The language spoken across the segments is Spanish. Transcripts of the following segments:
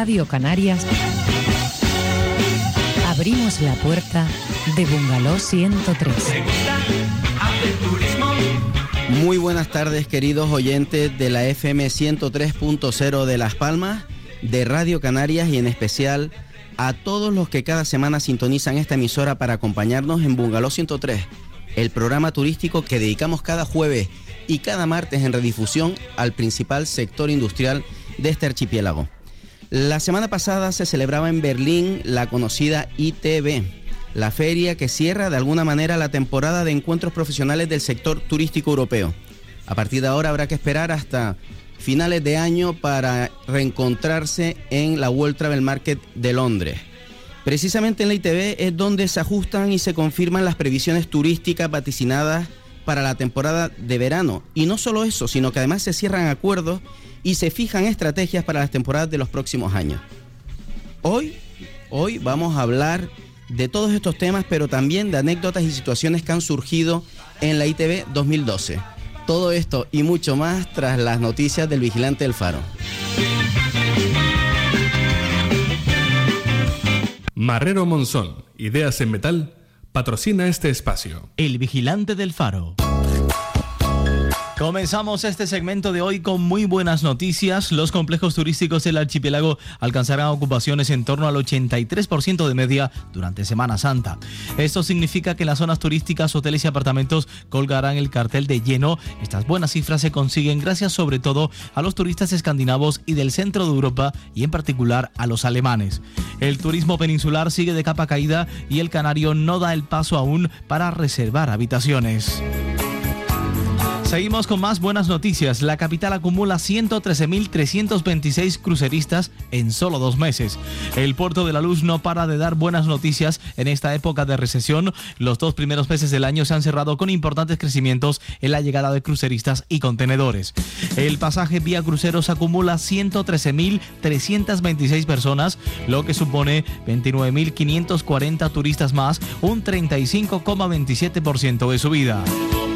Radio Canarias, abrimos la puerta de Bungalow 103. Muy buenas tardes, queridos oyentes de la FM 103.0 de Las Palmas, de Radio Canarias, y en especial a todos los que cada semana sintonizan esta emisora para acompañarnos en Bungalow 103, el programa turístico que dedicamos cada jueves y cada martes en redifusión al principal sector industrial de este archipiélago. La semana pasada se celebraba en Berlín la conocida ITB, la feria que cierra de alguna manera la temporada de encuentros profesionales del sector turístico europeo. A partir de ahora habrá que esperar hasta finales de año para reencontrarse en la World Travel Market de Londres. Precisamente en la ITB es donde se ajustan y se confirman las previsiones turísticas vaticinadas para la temporada de verano. Y no solo eso, sino que además se cierran acuerdos y se fijan estrategias para las temporadas de los próximos años. Hoy vamos a hablar de todos estos temas, pero también de anécdotas y situaciones que han surgido en la ITB 2012. Todo esto y mucho más tras las noticias del Vigilante del Faro. Marrero Monzón, Ideas en Metal, patrocina este espacio. El Vigilante del Faro. Comenzamos este segmento de hoy con muy buenas noticias. Los complejos turísticos del archipiélago alcanzarán ocupaciones en torno al 83% de media durante Semana Santa. Esto significa que en las zonas turísticas, hoteles y apartamentos colgarán el cartel de lleno. Estas buenas cifras se consiguen gracias sobre todo a los turistas escandinavos y del centro de Europa, y en particular a los alemanes. El turismo peninsular sigue de capa caída y el canario no da el paso aún para reservar habitaciones. Seguimos con más buenas noticias. La capital acumula 113.326 cruceristas en solo 2 meses. El Puerto de la Luz no para de dar buenas noticias en esta época de recesión. Los 2 primeros meses del año se han cerrado con importantes crecimientos en la llegada de cruceristas y contenedores. El pasaje vía cruceros acumula 113.326 personas, lo que supone 29.540 turistas más, un 35,27% de subida.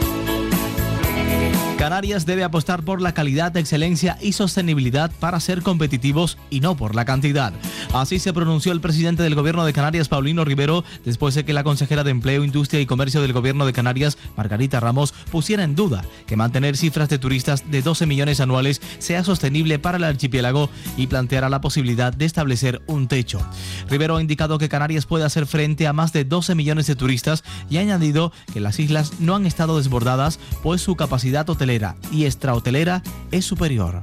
Canarias debe apostar por la calidad, excelencia y sostenibilidad para ser competitivos y no por la cantidad. Así se pronunció el presidente del Gobierno de Canarias, Paulino Rivero, después de que la consejera de Empleo, Industria y Comercio del Gobierno de Canarias, Margarita Ramos, pusiera en duda que mantener cifras de turistas de 12 millones anuales sea sostenible para el archipiélago y planteara la posibilidad de establecer un techo. Rivero ha indicado que Canarias puede hacer frente a más de 12 millones de turistas y ha añadido que las islas no han estado desbordadas, pues su capacidad hotelera y extrahotelera es superior.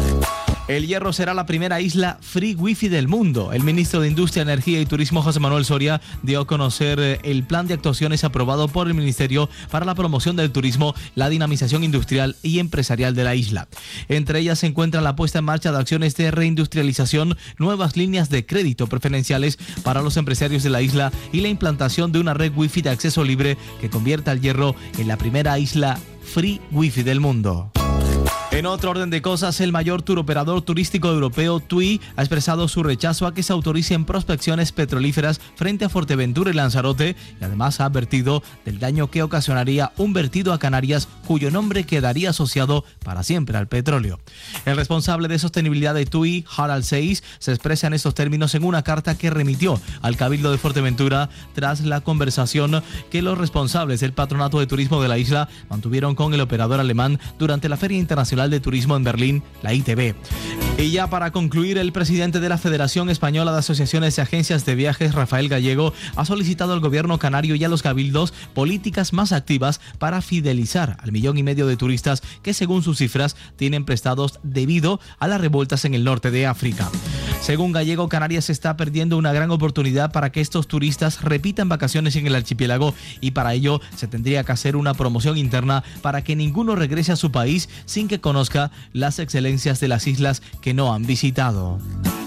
El Hierro será la primera isla free wifi del mundo. El ministro de Industria, Energía y Turismo, José Manuel Soria, dio a conocer el plan de actuaciones aprobado por el Ministerio para la promoción del turismo, la dinamización industrial y empresarial de la isla. Entre ellas se encuentra la puesta en marcha de acciones de reindustrialización, nuevas líneas de crédito preferenciales para los empresarios de la isla y la implantación de una red wifi de acceso libre que convierta al Hierro en la primera isla free wifi del mundo. En otro orden de cosas, el mayor turoperador turístico europeo, TUI, ha expresado su rechazo a que se autoricen prospecciones petrolíferas frente a Fuerteventura y Lanzarote, y además ha advertido del daño que ocasionaría un vertido a Canarias cuyo nombre quedaría asociado para siempre al petróleo. El responsable de sostenibilidad de TUI, Harald Seyss, se expresa en estos términos en una carta que remitió al Cabildo de Fuerteventura tras la conversación que los responsables del Patronato de Turismo de la isla mantuvieron con el operador alemán durante la Feria Internacional de Turismo en Berlín, la ITB. Y ya para concluir, el presidente de la Federación Española de Asociaciones y Agencias de Viajes, Rafael Gallego, ha solicitado al gobierno canario y a los cabildos políticas más activas para fidelizar al 1,5 millones de turistas que, según sus cifras, tienen prestados debido a las revueltas en el norte de África. Según Gallego, Canarias está perdiendo una gran oportunidad para que estos turistas repitan vacaciones en el archipiélago, y para ello se tendría que hacer una promoción interna para que ninguno regrese a su país sin que conozca las excelencias de las islas que no han visitado.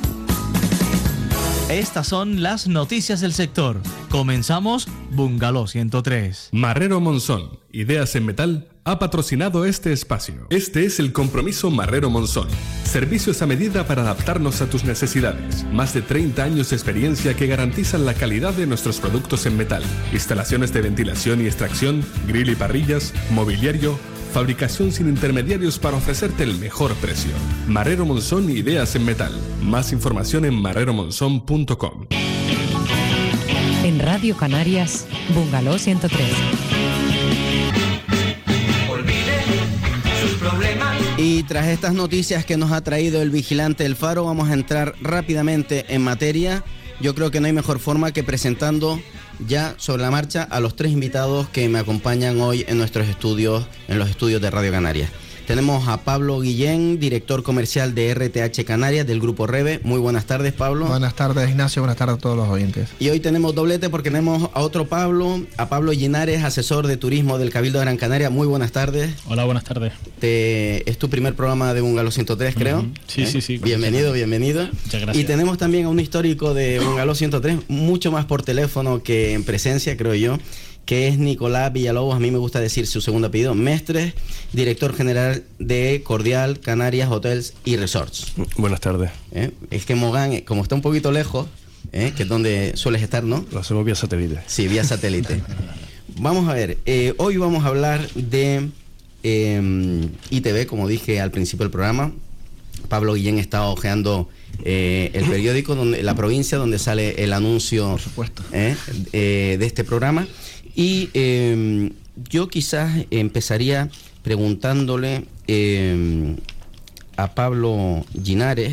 Estas son las noticias del sector. Comenzamos Bungalow 103. Marrero Monzón, Ideas en Metal, ha patrocinado este espacio. Este es el compromiso Marrero Monzón. Servicios a medida para adaptarnos a tus necesidades. Más de 30 años de experiencia que garantizan la calidad de nuestros productos en metal. Instalaciones de ventilación y extracción, grill y parrillas, mobiliario, Fabricación sin intermediarios para ofrecerte el mejor precio. Marrero Monzón, ideas en metal. Más información en marreromonzon.com. En Radio Canarias, Bungalow 103. Y tras estas noticias que nos ha traído el vigilante del Faro, vamos a entrar rápidamente en materia. Yo creo que no hay mejor forma que presentando ya sobre la marcha a los 3 invitados que me acompañan hoy en nuestros estudios, en los estudios de Radio Canarias. Tenemos a Pablo Guillén, director comercial de RTH Canarias del Grupo Reve. Muy buenas tardes, Pablo. Buenas tardes, Ignacio. Buenas tardes a todos los oyentes. Y hoy tenemos doblete porque tenemos a otro Pablo, a Pablo Linares, asesor de turismo del Cabildo de Gran Canaria. Muy buenas tardes. Hola, buenas tardes. Es tu primer programa de Bungalow 103, creo. Sí. Bienvenido. Muchas gracias. Y tenemos también a un histórico de Bungalow 103, mucho más por teléfono que en presencia, creo yo, que es Nicolás Villalobos, a mí me gusta decir su segundo apellido, Mestres, director general de Cordial Canarias Hotels y Resorts. Buenas tardes. Es que Mogán, como está un poquito lejos, que es donde sueles estar, ¿no? Lo hacemos vía satélite. Sí, vía satélite. Vamos a ver, hoy vamos a hablar de ITV, como dije al principio del programa. Pablo Guillén está hojeando el periódico, la provincia, donde sale el anuncio, por supuesto, de este programa. Y yo quizás empezaría preguntándole a Pablo Linares.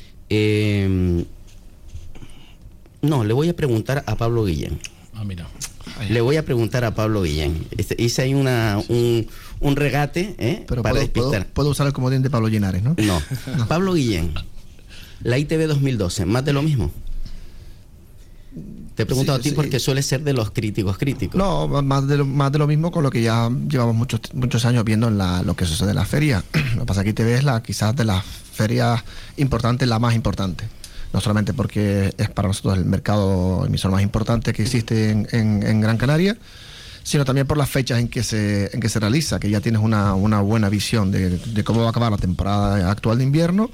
No, le voy a preguntar a Pablo Guillén. Mira. Le voy a preguntar a Pablo Guillén. Hice ahí un regate pero para despistar. Puedo usar el comodín de Pablo Linares, ¿no? No. Pablo Guillén, la ITV 2012, ¿más de lo mismo? Te he preguntado a ti porque suele ser de los críticos. No, más de lo mismo, con lo que ya llevamos muchos años viendo en lo que sucede en la feria. Lo que pasa es que ITV es quizás de las ferias importantes, la más importante. No solamente porque es para nosotros el mercado emisor más importante que existe en Gran Canaria, sino también por las fechas en que se realiza, que ya tienes una buena visión de cómo va a acabar la temporada actual de invierno.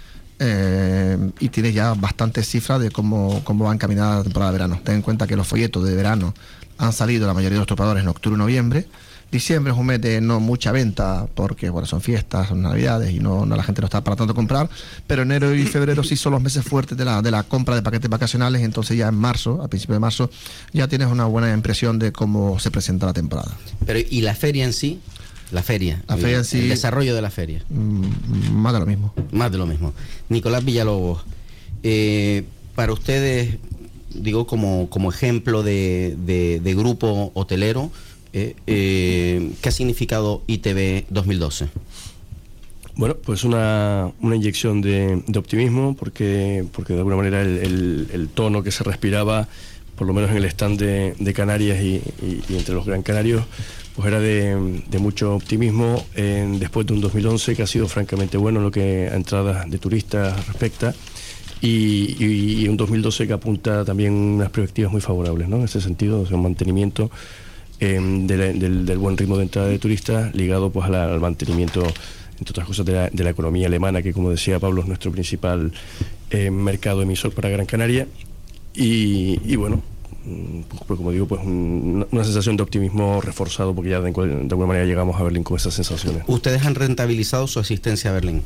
Y tienes ya bastantes cifras de cómo va encaminada la temporada de verano. Ten en cuenta que los folletos de verano han salido la mayoría de los topadores en octubre y noviembre. Diciembre es un mes de no mucha venta porque son fiestas, son navidades y no la gente no está para tanto comprar, pero enero y febrero sí son los meses fuertes de la compra de paquetes vacacionales. Entonces ya en marzo, a principios de marzo, ya tienes una buena impresión de cómo se presenta la temporada. Pero ¿y la feria en sí? La feria en sí, el desarrollo de la feria. Más de lo mismo. Más de lo mismo. Nicolás Villalobos, para ustedes, digo, como ejemplo de grupo hotelero, ¿qué ha significado ITV 2012? Bueno, pues una inyección de optimismo, porque de alguna manera el tono que se respiraba, por lo menos en el stand de Canarias y entre los gran canarios, pues era de mucho optimismo después de un 2011 que ha sido francamente bueno en lo que a entradas de turistas respecta, y un 2012 que apunta también unas perspectivas muy favorables, ¿no? En ese sentido, un mantenimiento del buen ritmo de entrada de turistas ligado pues al mantenimiento, entre otras cosas, de la economía alemana, que, como decía Pablo, es nuestro principal mercado emisor para Gran Canaria. Y bueno, pues como digo, pues una sensación de optimismo reforzado, porque ya de alguna manera llegamos a Berlín con esas sensaciones. ¿Ustedes han rentabilizado su asistencia a Berlín?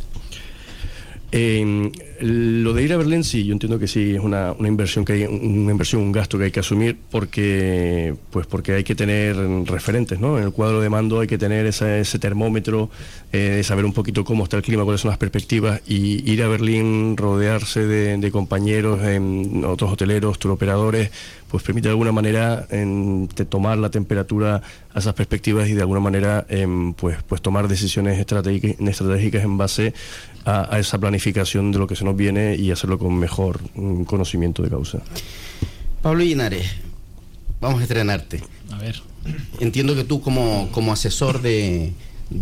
Lo de ir a Berlín, sí, yo entiendo que sí, es una inversión un gasto que hay que asumir, porque hay que tener referentes, ¿no? En el cuadro de mando hay que tener ese termómetro, de saber un poquito cómo está el clima, cuáles son las perspectivas, y ir a Berlín, rodearse de compañeros, otros hoteleros, turoperadores, pues permite de alguna manera de tomar la temperatura a esas perspectivas y de alguna manera pues tomar decisiones estratégicas en base a esa planificación de lo que se nos viene y hacerlo con mejor conocimiento de causa. Pablo Linares, vamos a estrenarte. A ver. Entiendo que tú como asesor del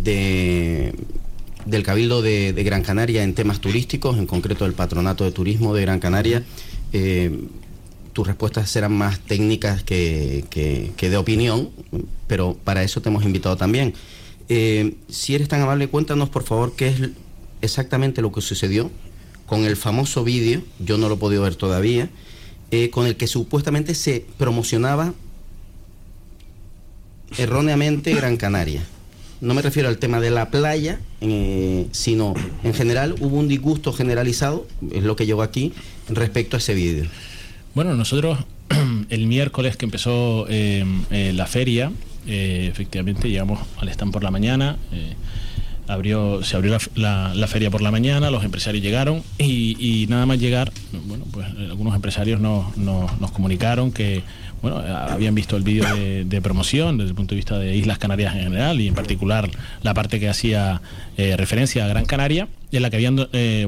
Cabildo de Gran Canaria en temas turísticos, en concreto del Patronato de Turismo de Gran Canaria, tus respuestas serán más técnicas que de opinión, pero para eso te hemos invitado también. Si eres tan amable, cuéntanos por favor qué es exactamente lo que sucedió con el famoso vídeo, yo no lo he podido ver todavía, con el que supuestamente se promocionaba erróneamente Gran Canaria. no me refiero al tema de la playa, sino en general hubo un disgusto generalizado, es lo que llegó aquí, respecto a ese vídeo. Bueno, nosotros el miércoles que empezó la feria, efectivamente llegamos al stand por la mañana, se abrió la feria por la mañana, los empresarios llegaron y nada más llegar, bueno, pues algunos empresarios nos comunicaron que habían visto el vídeo de promoción desde el punto de vista de Islas Canarias en general y en particular la parte que hacía referencia a Gran Canaria, en la que habían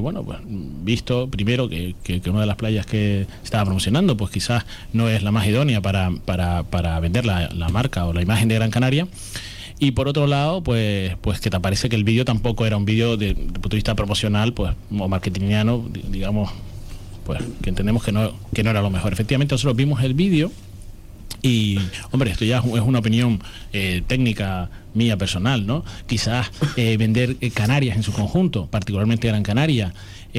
visto primero que una de las playas que estaba promocionando pues quizás no es la más idónea para vender la marca o la imagen de Gran Canaria. Y por otro lado, pues que te parece que el vídeo tampoco era un vídeo desde el punto de vista promocional, pues, o marketingiano, digamos, pues que entendemos que no era lo mejor. Efectivamente, nosotros vimos el vídeo y, hombre, esto ya es una opinión técnica mía personal, ¿no? Quizás vender Canarias en su conjunto, particularmente Gran Canaria,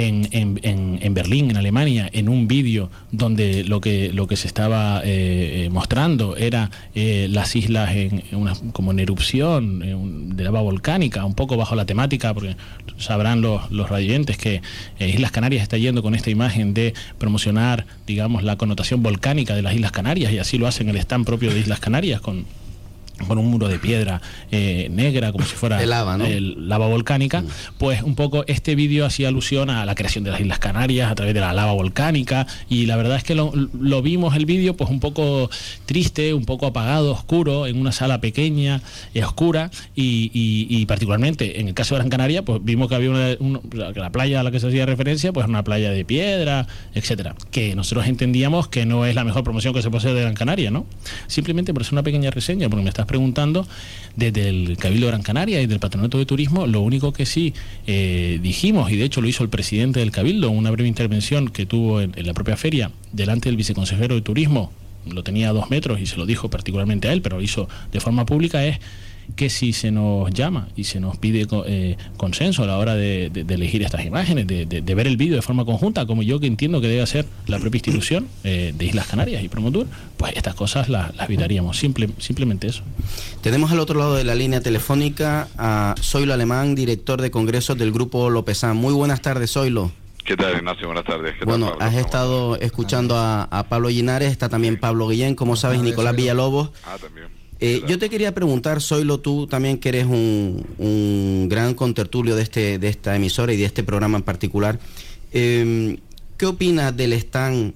en Berlín, en Alemania, en un vídeo donde lo que se estaba mostrando era las islas como en erupción de lava volcánica, un poco bajo la temática, porque sabrán los radioyentes que Islas Canarias está yendo con esta imagen de promocionar, digamos, la connotación volcánica de las Islas Canarias, y así lo hacen el stand propio de Islas Canarias con un muro de piedra negra, como si fuera lava, ¿no? Lava volcánica. Pues un poco este vídeo hacía alusión a la creación de las Islas Canarias a través de la lava volcánica, y la verdad es que lo vimos el vídeo pues un poco triste, un poco apagado, oscuro, en una sala pequeña, oscura, y particularmente en el caso de Gran Canaria pues vimos que había la playa a la que se hacía referencia pues una playa de piedra, etcétera, que nosotros entendíamos que no es la mejor promoción que se puede hacer de Gran Canaria, ¿no? Simplemente por hacer una pequeña reseña, porque me estás preguntando, desde el Cabildo de Gran Canaria y del Patronato de Turismo, lo único que sí dijimos, y de hecho lo hizo el presidente del Cabildo, una breve intervención que tuvo en la propia feria, delante del viceconsejero de Turismo, lo tenía a 2 metros y se lo dijo particularmente a él, pero lo hizo de forma pública, es que si se nos llama y se nos pide consenso a la hora de elegir estas imágenes, de ver el vídeo de forma conjunta, como yo que entiendo que debe hacer la propia institución de Islas Canarias y Promotur, pues estas cosas las evitaríamos, simplemente eso. Tenemos al otro lado de la línea telefónica a Zoilo Alemán, director de congresos del Grupo Lopezán. Muy buenas tardes, Zoilo. ¿Qué tal, Ignacio? Buenas tardes. Bueno, has estado escuchando a Pablo Linares, está también Pablo Guillén, como sabes, Nicolás Villalobos. También. Yo te quería preguntar, Zoilo, tú también que eres un gran contertulio de esta emisora y de este programa en particular, ¿qué opinas del stand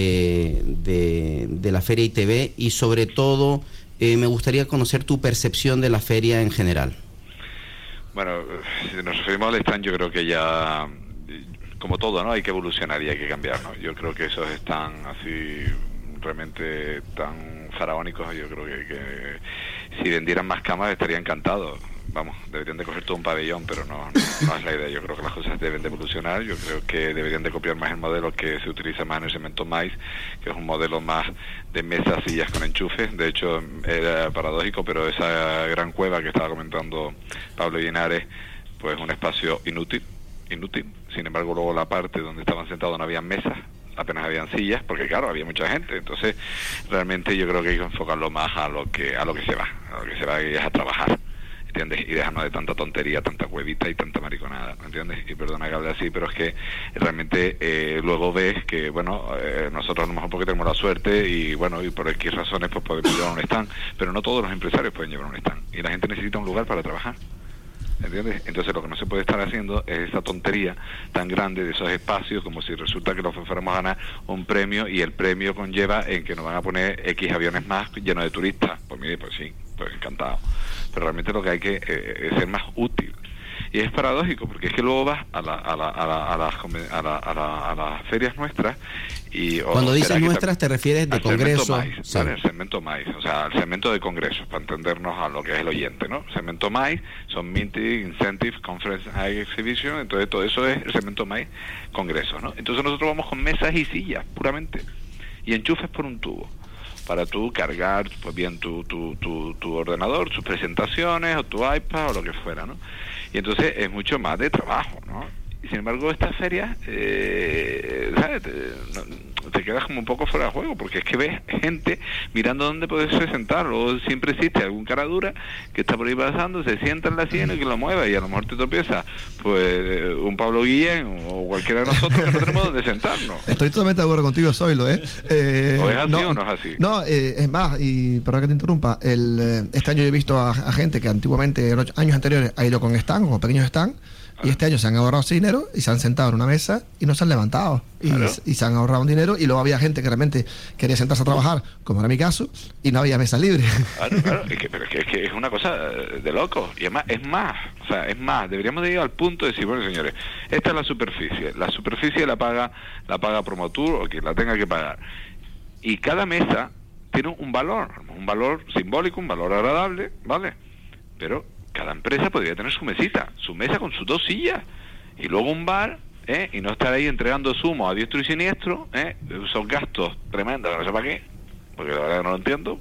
de la Feria ITV? Y sobre todo, me gustaría conocer tu percepción de la feria en general. Bueno, si nos referimos al stand, yo creo que ya, como todo, ¿no? Hay que evolucionar y hay que cambiar, ¿no? Yo creo que esos están así realmente tan faraónicos, yo creo que si vendieran más camas estaría encantado. Vamos, deberían de coger todo un pabellón, pero no es la idea. Yo creo que las cosas deben de evolucionar. Yo creo que deberían de copiar más el modelo que se utiliza más en el Cemento Mais, que es un modelo más de mesas, sillas con enchufes. De hecho, era paradójico, pero esa gran cueva que estaba comentando Pablo Linares, pues un espacio inútil. Sin embargo, luego la parte donde estaban sentados no había mesas, apenas habían sillas, porque claro, había mucha gente. Entonces, realmente yo creo que hay que enfocarlo más a lo que se va y es a trabajar, ¿entiendes? Y dejarnos de tanta tontería, tanta cuevita y tanta mariconada, ¿entiendes? Y perdona que hable así, pero es que realmente luego ves que, nosotros a lo mejor porque tenemos la suerte y por X razones pues podemos llevar un stand, pero no todos los empresarios pueden llevar un stand, y la gente necesita un lugar para trabajar, ¿entiendes? Entonces lo que no se puede estar haciendo es esa tontería tan grande de esos espacios, como si resulta que nos fuéramos a ganar un premio y el premio conlleva en que nos van a poner X aviones más llenos de turistas. Pues mire, pues sí, pues encantado. Pero realmente lo que hay que es ser más útil. Y es paradójico, porque es que luego vas a las ferias nuestras y... Cuando dices nuestras te refieres de congresos. Sí. El Cemento Mais, o sea, el segmento de congresos, para entendernos a lo que es el oyente, ¿no? Cemento Mais son Meeting, Incentive, Conference Exhibition, entonces todo eso es el Cemento Mais congresos, ¿no? Entonces nosotros vamos con mesas y sillas, puramente, y enchufes por un tubo, para tú cargar pues bien tu ordenador, tus presentaciones, o tu iPad, o lo que fuera, ¿no? Y entonces es mucho más de trabajo, ¿no? Y sin embargo estas ferias, ¿sabes? te quedas como un poco fuera de juego, porque es que ves gente mirando dónde poderse sentar, o siempre existe algún cara dura que está por ahí pasando, se sienta en la silla y que lo mueva, y a lo mejor te tropieza pues un Pablo Guillén o cualquiera de nosotros que no tenemos donde sentarnos. Estoy totalmente de acuerdo contigo, Zoilo, ¿eh? ¿O es así o no es así? No, es más, y perdón que te interrumpa, este año yo he visto a gente que antiguamente, en años anteriores, ha ido con stand, con pequeños stand, y este año se han ahorrado ese dinero y se han sentado en una mesa y no se han levantado. Y se han ahorrado un dinero, y luego había gente que realmente quería sentarse a trabajar, como era mi caso, y no había mesa libre. Claro, pero es que es una cosa de locos. Y además, es más, deberíamos de ir al punto de decir, bueno, señores, esta es la superficie la paga Promotur o quien la tenga que pagar. Y cada mesa tiene un valor simbólico, un valor agradable, ¿vale? Pero cada empresa podría tener su mesa con sus 2 sillas, y luego un bar, y no estar ahí entregando zumo a diestro y siniestro, esos gastos tremendos, no sé para qué, porque la verdad que no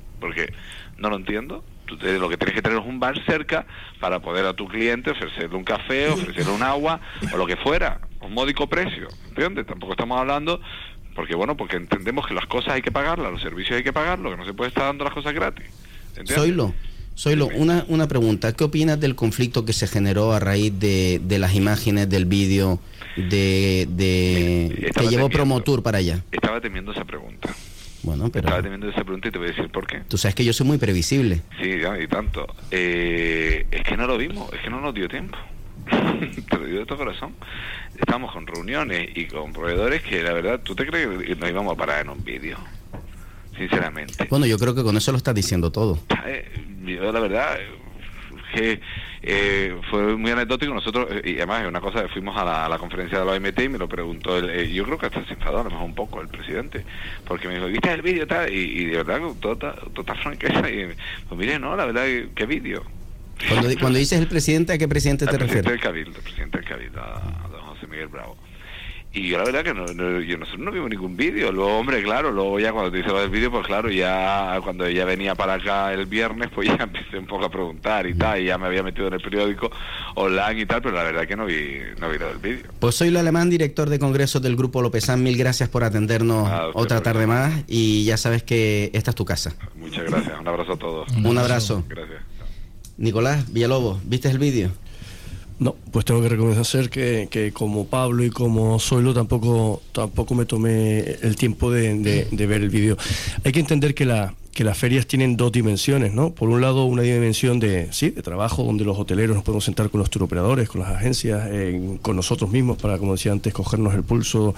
lo entiendo. Tú lo que tienes que tener es un bar cerca para poder a tu cliente ofrecerle un café, ofrecerle un agua, o lo que fuera, un módico precio, ¿entiendes? Tampoco estamos hablando, porque entendemos que las cosas hay que pagarlas, los servicios hay que pagarlos, que no se puede estar dando las cosas gratis, ¿entiendes? Zoilo, una pregunta. ¿Qué opinas del conflicto que se generó a raíz de las imágenes, del vídeo que llevó Promotur para allá? Estaba temiendo esa pregunta. Bueno, pero... Estaba temiendo esa pregunta y te voy a decir por qué. Tú sabes que yo soy muy previsible. Sí, y tanto. Es que no lo vimos, es que no nos dio tiempo. Te lo digo de todo corazón. Estamos con reuniones y con proveedores que, la verdad, ¿tú te crees que nos íbamos a parar en un vídeo? Sinceramente. Bueno, yo creo que con eso lo estás diciendo todo. Yo la verdad que fue muy anecdótico. Nosotros, y además es una cosa, fuimos a la conferencia de la OMT y me lo preguntó yo creo que hasta se enfadó a lo mejor un poco el presidente, porque me dijo, ¿viste el vídeo? Y de verdad con toda franqueza, y pues mire, no, la verdad, ¿qué vídeo? Cuando dices el presidente, ¿a qué presidente te refieres? El presidente del Cabildo, a don José Miguel Bravo. Y yo la verdad que nosotros no vimos ningún vídeo. Luego, hombre, claro, luego ya cuando te hice lo del vídeo, pues claro, ya cuando ella venía para acá el viernes, pues ya empecé un poco a preguntar y tal, y ya me había metido en el periódico online y tal, pero la verdad que no vi lo del vídeo. Pues soy Lo Alemán, director de congresos del Grupo Lopezán. Mil gracias por atendernos otra tarde más, y ya sabes que esta es tu casa. Muchas gracias, un abrazo a todos. Un abrazo. Gracias. Nicolás Villalobos, ¿viste el vídeo? No, pues tengo que reconocer que como Pablo y como Zoilo tampoco me tomé el tiempo de ver el vídeo. Hay que entender que las ferias tienen 2 dimensiones, ¿no? Por un lado, una dimensión de trabajo, donde los hoteleros nos podemos sentar con los turoperadores, con las agencias, con nosotros mismos para, como decía antes, cogernos el pulso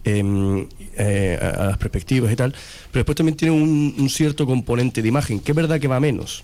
a las perspectivas y tal. Pero después también tiene un cierto componente de imagen, que es verdad que va menos.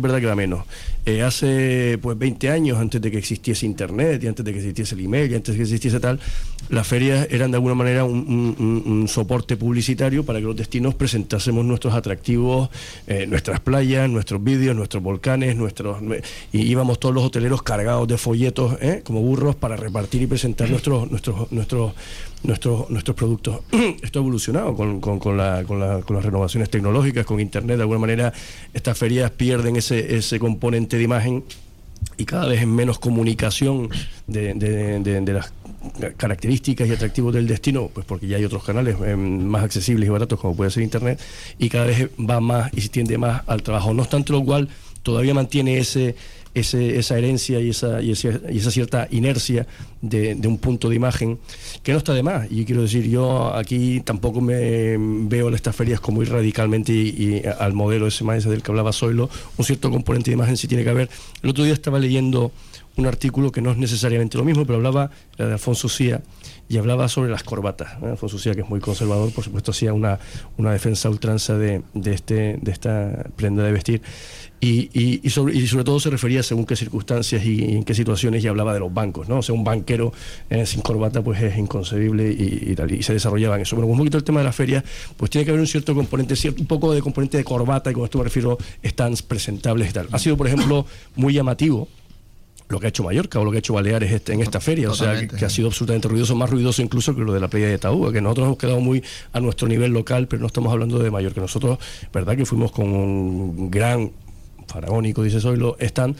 Hace 20 años, antes de que existiese internet y antes de que existiese el email y antes de que existiese tal, las ferias eran de alguna manera un soporte publicitario para que los destinos presentásemos nuestros atractivos, nuestras playas, nuestros vídeos, nuestros volcanes, y íbamos todos los hoteleros cargados de folletos, como burros, para repartir y presentar nuestros productos. Esto ha evolucionado con las renovaciones tecnológicas, con internet. De alguna manera estas ferias pierden ese componente de imagen, y cada vez es menos comunicación de las características y atractivos del destino, pues porque ya hay otros canales más accesibles y baratos, como puede ser internet, y cada vez va más y se tiende más al trabajo. No obstante lo cual, todavía mantiene esa herencia y esa cierta inercia de un punto de imagen que no está de más. Y quiero decir, yo aquí tampoco me veo en estas ferias como ir radicalmente y al modelo ese del que hablaba Zoilo. Un cierto componente de imagen sí tiene que haber. El otro día estaba leyendo un artículo que no es necesariamente lo mismo, pero era de Alfonso Cía, y hablaba sobre las corbatas, ¿no? Alfonso Cía, que es muy conservador, por supuesto, hacía una defensa a ultranza de esta prenda de vestir, y sobre todo se refería según qué circunstancias y en qué situaciones, y hablaba de los bancos, ¿no? O sea, un banquero sin corbata pues es inconcebible y tal, y se desarrollaba en eso. Bueno, un poquito el tema de la feria, pues tiene que haber un cierto componente, un poco de componente de corbata, y con esto me refiero a stands presentables y tal. Ha sido, por ejemplo, muy llamativo lo que ha hecho Mallorca o lo que ha hecho Baleares en esta feria. Totalmente. O sea, que ha sido absolutamente ruidoso, más ruidoso incluso que lo de la playa de Taúba, que nosotros hemos quedado muy a nuestro nivel local, pero no estamos hablando de Mallorca. Nosotros, verdad que fuimos con un gran faraónico, dice Zoilo, stand,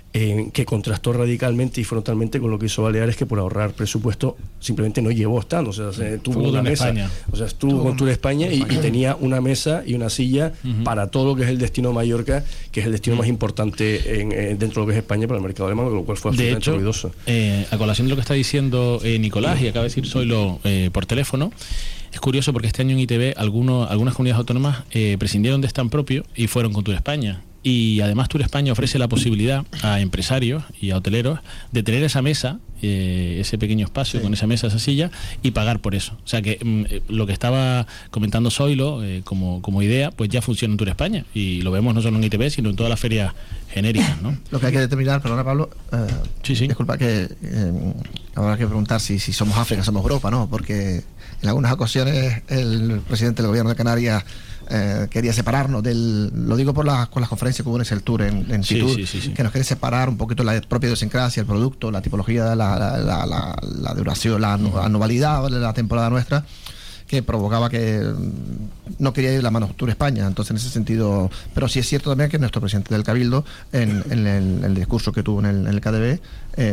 que contrastó radicalmente y frontalmente con lo que hizo Baleares, que por ahorrar presupuesto simplemente no llevó stand, o sea, tuvo una mesa, España. o sea, estuvo con Tour España y tenía una mesa y una silla para todo lo que es el destino Mallorca, que es el destino más importante dentro de lo que es España para el mercado alemán, con lo cual fue absolutamente ruidoso. A colación de lo que está diciendo Nicolás, y acaba de decir Zoilo por teléfono, es curioso porque este año en ITV algunas comunidades autónomas prescindieron de stand propio y fueron con Tour España. Y además Tour España ofrece la posibilidad a empresarios y a hoteleros de tener esa mesa, ese pequeño espacio con esa mesa, esa silla, y pagar por eso. O sea que lo que estaba comentando Zoilo como idea, pues ya funciona en Tour España, y lo vemos no solo en ITV, sino en todas las ferias genéricas, ¿no? Lo que hay que determinar, perdona Pablo, disculpa, que habrá que preguntar si somos África, somos Europa, ¿no? Porque en algunas ocasiones el presidente del gobierno de Canarias quería separarnos lo digo con las conferencias que hubo en el Tour en Fitur, que nos quiere separar un poquito la propia idiosincrasia, el producto, la tipología, la duración, la anualidad de la temporada nuestra, que provocaba que no quería ir la mano Tour España. Entonces, en ese sentido, pero sí es cierto también que nuestro presidente del Cabildo, en el discurso que tuvo en el KDB,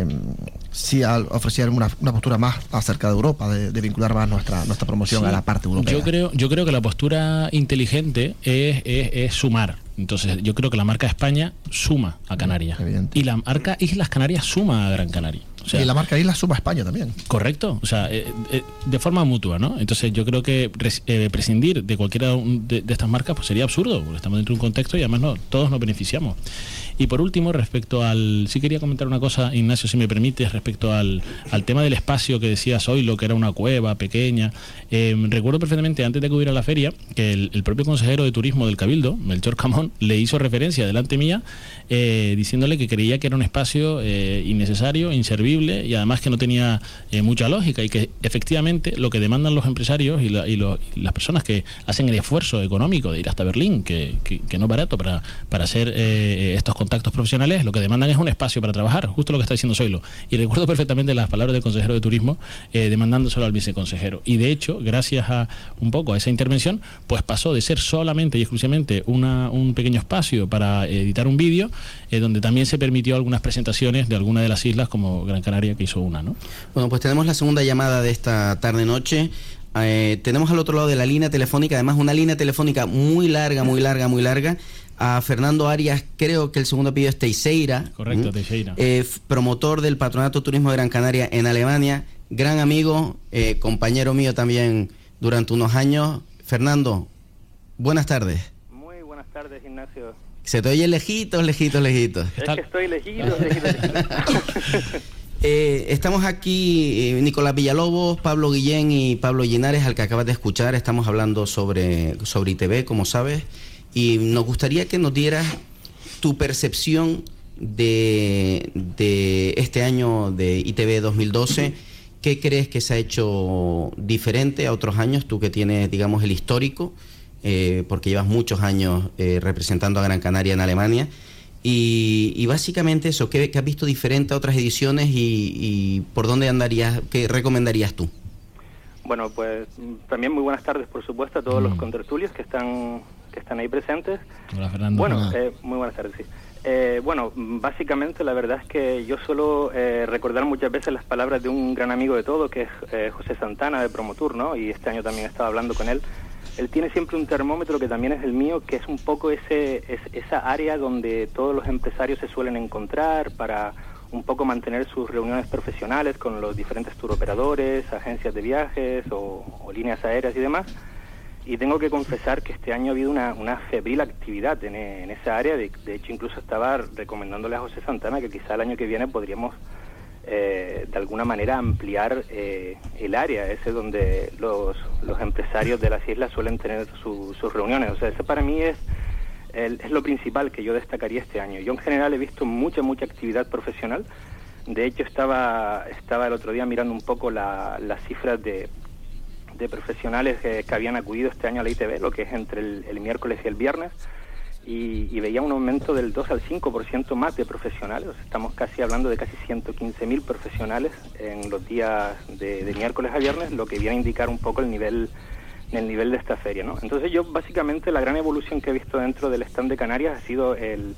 sí ofrecía una postura más acerca de Europa, de vincular más nuestra promoción a la parte europea. Yo creo que la postura inteligente es sumar. Entonces, yo creo que la marca España suma a Canarias. Y la marca Islas Canarias suma a Gran Canaria. O sea, y la marca Islas suma a España también. Correcto, o sea, de forma mutua, ¿no? Entonces yo creo que prescindir de cualquiera de estas marcas pues sería absurdo, porque estamos dentro de un contexto y además todos nos beneficiamos. Y por último, respecto sí quería comentar una cosa, Ignacio, si me permites, respecto al tema del espacio que decía Zoilo, que era una cueva pequeña. Recuerdo perfectamente, antes de acudir a la feria, que el propio consejero de turismo del Cabildo, Melchor Camón, le hizo referencia delante mía, diciéndole que creía que era un espacio innecesario, inservible, y además que no tenía mucha lógica, y que efectivamente lo que demandan los empresarios y las personas que hacen el esfuerzo económico de ir hasta Berlín, que no es barato para hacer estos contactos profesionales, lo que demandan es un espacio para trabajar, justo lo que está diciendo Zoilo. Y recuerdo perfectamente las palabras del consejero de turismo demandándoselo al viceconsejero. Y de hecho, gracias a esa intervención, pues pasó de ser solamente y exclusivamente un pequeño espacio para editar un vídeo, donde también se permitió algunas presentaciones de alguna de las islas, como Gran Canaria, que hizo una, ¿no? Bueno, pues tenemos la segunda llamada de esta tarde-noche. Tenemos al otro lado de la línea telefónica, además una línea telefónica muy larga, a Fernando Arias, creo que el segundo apellido es Teixeira. Correcto, Teixeira. Promotor del Patronato Turismo de Gran Canaria en Alemania, gran amigo, compañero mío también durante unos años. Fernando, buenas tardes. Muy buenas tardes, Ignacio. Se te oye lejitos. Es que estoy lejitos. Estamos aquí, Nicolás Villalobos, Pablo Guillén y Pablo Linares, al que acabas de escuchar. Estamos hablando sobre ITV, como sabes, y nos gustaría que nos dieras tu percepción de este año de ITV 2012. ¿Qué crees que se ha hecho diferente a otros años? Tú que tienes, digamos, el histórico, porque llevas muchos años representando a Gran Canaria en Alemania. Y básicamente eso, ¿qué has visto diferente a otras ediciones y por dónde andarías, qué recomendarías tú? Bueno, pues también muy buenas tardes, por supuesto, a todos los contertulios que están ahí presentes. Hola, Fernando. Bueno, muy buenas tardes, sí. Bueno, básicamente la verdad es que yo suelo recordar muchas veces las palabras de un gran amigo de todo, que es José Santana de Promotour, ¿no? Y este año también estaba hablando con él. Él tiene siempre un termómetro que también es el mío, que es un poco esa área donde todos los empresarios se suelen encontrar para un poco mantener sus reuniones profesionales con los diferentes turoperadores, agencias de viajes o líneas aéreas y demás. Y tengo que confesar que este año ha habido una febril actividad en esa área. De hecho, incluso estaba recomendándole a José Santana que quizá el año que viene podríamos de alguna manera ampliar el área ese donde los empresarios de las islas suelen tener sus reuniones. O sea, ese para mí es lo principal que yo destacaría este año. Yo en general he visto mucha actividad profesional. De hecho, estaba el otro día mirando un poco las cifras de profesionales que habían acudido este año a la ITV, lo que es entre el miércoles y el viernes, y veía un aumento del 2 al 5% más de profesionales. Estamos casi hablando de casi 115.000 profesionales en los días de miércoles a viernes, lo que viene a indicar un poco el nivel de esta feria, ¿no? Entonces yo básicamente la gran evolución que he visto dentro del stand de Canarias ha sido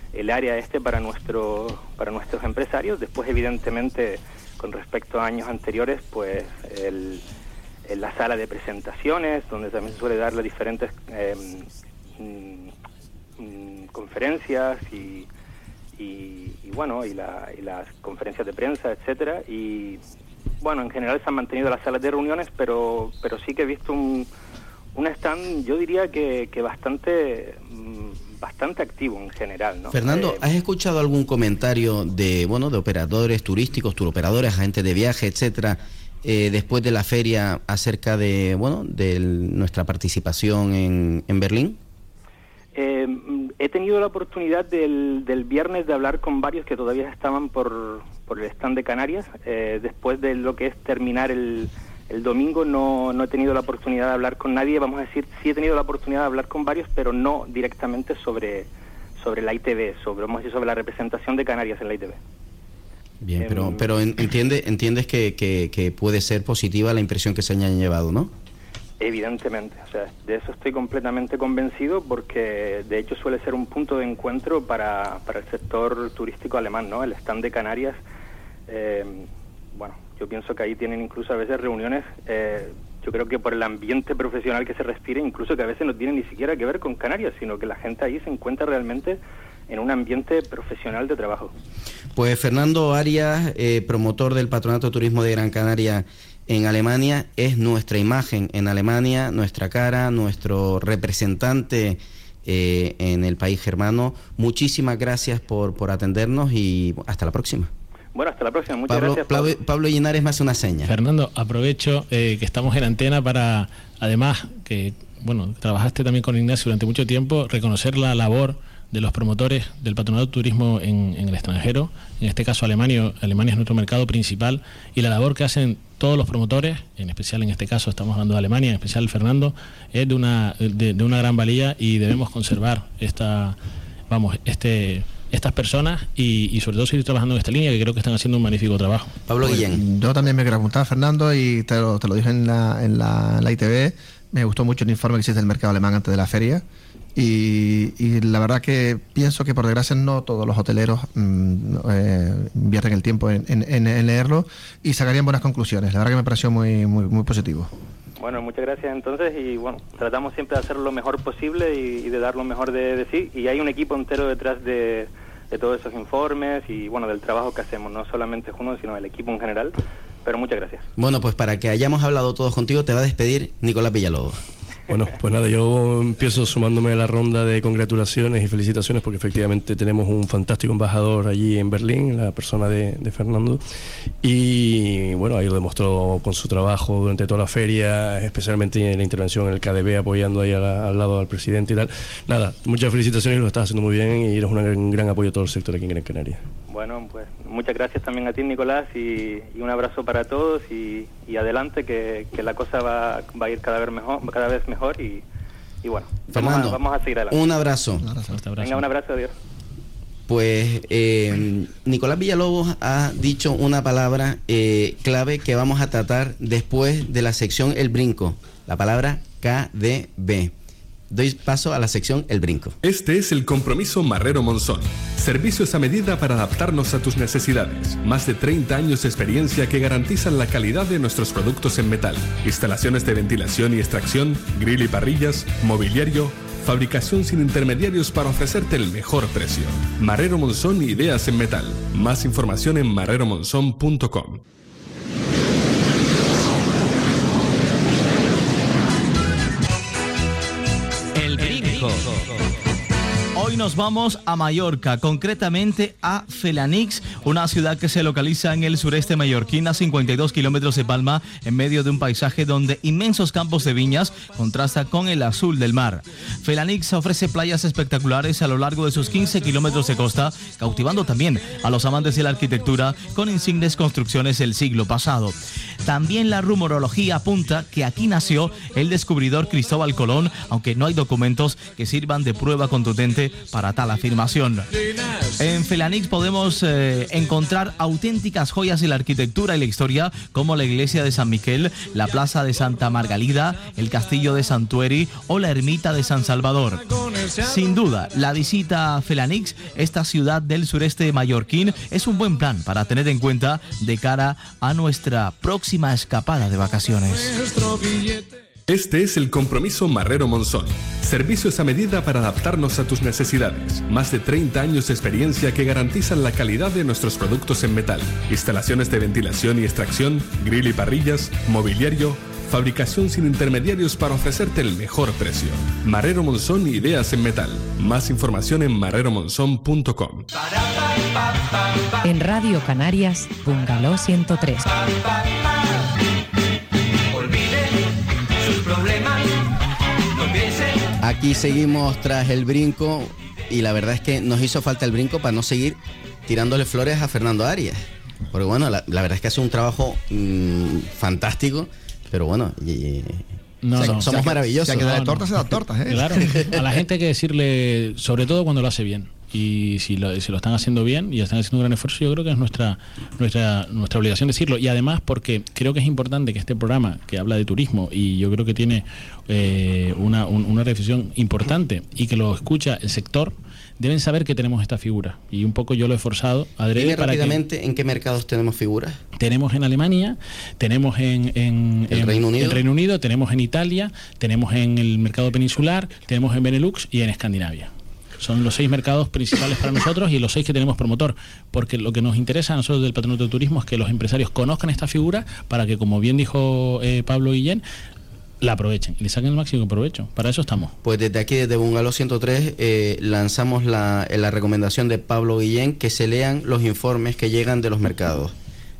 el área para nuestros empresarios. Después, evidentemente, con respecto a años anteriores, pues la sala de presentaciones, donde también se suele dar las diferentes conferencias y las conferencias de prensa, etcétera. Y bueno, en general se han mantenido las salas de reuniones, pero sí que he visto un stand, yo diría que bastante activo en general, ¿no? Fernando, ¿has escuchado algún comentario de operadores turísticos, turoperadores, agentes de viaje, etcétera, después de la feria acerca de nuestra participación en Berlín? He tenido la oportunidad del viernes de hablar con varios que todavía estaban por el stand de Canarias. Después de lo que es terminar el domingo no he tenido la oportunidad de hablar con nadie. Vamos a decir, sí he tenido la oportunidad de hablar con varios, pero no directamente sobre la ITV, sobre la representación de Canarias en la ITV. Bien, pero entiendes que puede ser positiva la impresión que se hayan llevado, ¿no? Evidentemente, o sea, de eso estoy completamente convencido, porque de hecho suele ser un punto de encuentro para el sector turístico alemán, ¿no? El stand de Canarias, yo pienso que ahí tienen incluso a veces reuniones, yo creo que por el ambiente profesional que se respira, incluso que a veces no tiene ni siquiera que ver con Canarias, sino que la gente ahí se encuentra realmente en un ambiente profesional de trabajo. Pues Fernando Arias, promotor del Patronato de Turismo de Gran Canaria en Alemania, es nuestra imagen en Alemania, nuestra cara, nuestro representante en el país germano. Muchísimas gracias por atendernos y hasta la próxima. Bueno, hasta la próxima. Muchas gracias. Pablo Linares me hace una seña. Fernando, aprovecho que estamos en antena para, además, que trabajaste también con Ignacio durante mucho tiempo, reconocer la labor de los promotores del Patronato de Turismo en el extranjero, en este caso Alemania es nuestro mercado principal, y la labor que hacen todos los promotores, en especial en este caso estamos hablando de Alemania, en especial Fernando, es de una gran valía, y debemos conservar estas personas y sobre todo seguir trabajando en esta línea, que creo que están haciendo un magnífico trabajo. Pablo Guillén. Yo también me quiero preguntar, Fernando, y te lo dije en la ITV, me gustó mucho el informe que hiciste del mercado alemán antes de la feria. Y la verdad que pienso que por desgracia no todos los hoteleros invierten el tiempo en leerlo y sacarían buenas conclusiones. La verdad que me pareció muy, muy, muy positivo. Bueno, muchas gracias entonces, y tratamos siempre de hacer lo mejor posible y de dar lo mejor de sí, y hay un equipo entero detrás de todos esos informes y del trabajo que hacemos, no solamente uno, sino el equipo en general, pero muchas gracias. Bueno, pues para que hayamos hablado todos contigo, te va a despedir Nicolás Villalobos. Bueno, pues nada, yo empiezo sumándome a la ronda de congratulaciones y felicitaciones, porque efectivamente tenemos un fantástico embajador allí en Berlín, la persona de Fernando, y ahí lo demostró con su trabajo durante toda la feria, especialmente en la intervención en el KDB, apoyando ahí al lado al presidente y tal. Nada, muchas felicitaciones, lo estás haciendo muy bien y eres un gran apoyo a todo el sector aquí en Gran Canaria. Bueno, pues muchas gracias también a ti, Nicolás, y un abrazo para todos, y adelante, que la cosa va a ir cada vez mejor y Fernando, vamos a seguir adelante. Un abrazo. Venga, un abrazo, adiós. Pues Nicolás Villalobos ha dicho una palabra clave que vamos a tratar después de la sección El Brinco, la palabra KDB. Doy paso a la sección El Brinco. Este es el compromiso Marrero Monzón. Servicios a medida para adaptarnos a tus necesidades. Más de 30 años de experiencia que garantizan la calidad de nuestros productos en metal. Instalaciones de ventilación y extracción, grill y parrillas, mobiliario, fabricación sin intermediarios para ofrecerte el mejor precio. Marrero Monzón, ideas en metal. Más información en marreromonzon.com. Hoy nos vamos a Mallorca, concretamente a Felanix, una ciudad que se localiza en el sureste mallorquín, a 52 kilómetros de Palma, en medio de un paisaje donde inmensos campos de viñas contrastan con el azul del mar. Felanix ofrece playas espectaculares a lo largo de sus 15 kilómetros de costa, cautivando también a los amantes de la arquitectura con insignes construcciones del siglo pasado. También la rumorología apunta que aquí nació el descubridor Cristóbal Colón, aunque no hay documentos que sirvan de prueba contundente para tal afirmación. En Felanix podemos encontrar auténticas joyas de la arquitectura y la historia, como la iglesia de San Miquel, la plaza de Santa Margalida, el castillo de Santueri o la ermita de San Salvador. Sin duda, la visita a Felanix, esta ciudad del sureste mallorquín, es un buen plan para tener en cuenta de cara a nuestra próxima escapada de vacaciones. Este es el compromiso Marrero Monzón. Servicios a medida para adaptarnos a tus necesidades. Más de 30 años de experiencia que garantizan la calidad de nuestros productos en metal. Instalaciones de ventilación y extracción, grill y parrillas, mobiliario, fabricación sin intermediarios para ofrecerte el mejor precio. Marrero Monzón, ideas en metal. Más información en marreromonzón.com. En Radio Canarias, Bungalow 103. Aquí seguimos tras el brinco y la verdad es que nos hizo falta el brinco para no seguir tirándole flores a Fernando Arias. Porque bueno, la verdad es que hace un trabajo fantástico, pero bueno, somos maravillosos. Si hay que darle tortas, se da tortas, ¿eh? Claro, a la gente hay que decirle, sobre todo cuando lo hace bien. Y si lo están haciendo bien y están haciendo un gran esfuerzo, yo creo que es nuestra obligación decirlo. Y además porque creo que es importante que este programa, que habla de turismo, y yo creo que tiene una reflexión importante y que lo escucha el sector, deben saber que tenemos esta figura. Y un poco yo lo he forzado adrede para rápidamente, ¿en qué mercados tenemos figuras? Tenemos en Alemania, tenemos en Reino Unido, tenemos en Italia, tenemos en el mercado peninsular, tenemos en Benelux y en Escandinavia. Son los 6 mercados principales para nosotros y los 6 que tenemos promotor, porque lo que nos interesa a nosotros del Patronato de Turismo es que los empresarios conozcan esta figura para que, como bien dijo Pablo Guillén, la aprovechen y le saquen el máximo provecho. Para eso estamos. Pues desde aquí, desde Bungalow 103, lanzamos la recomendación de Pablo Guillén, que se lean los informes que llegan de los mercados.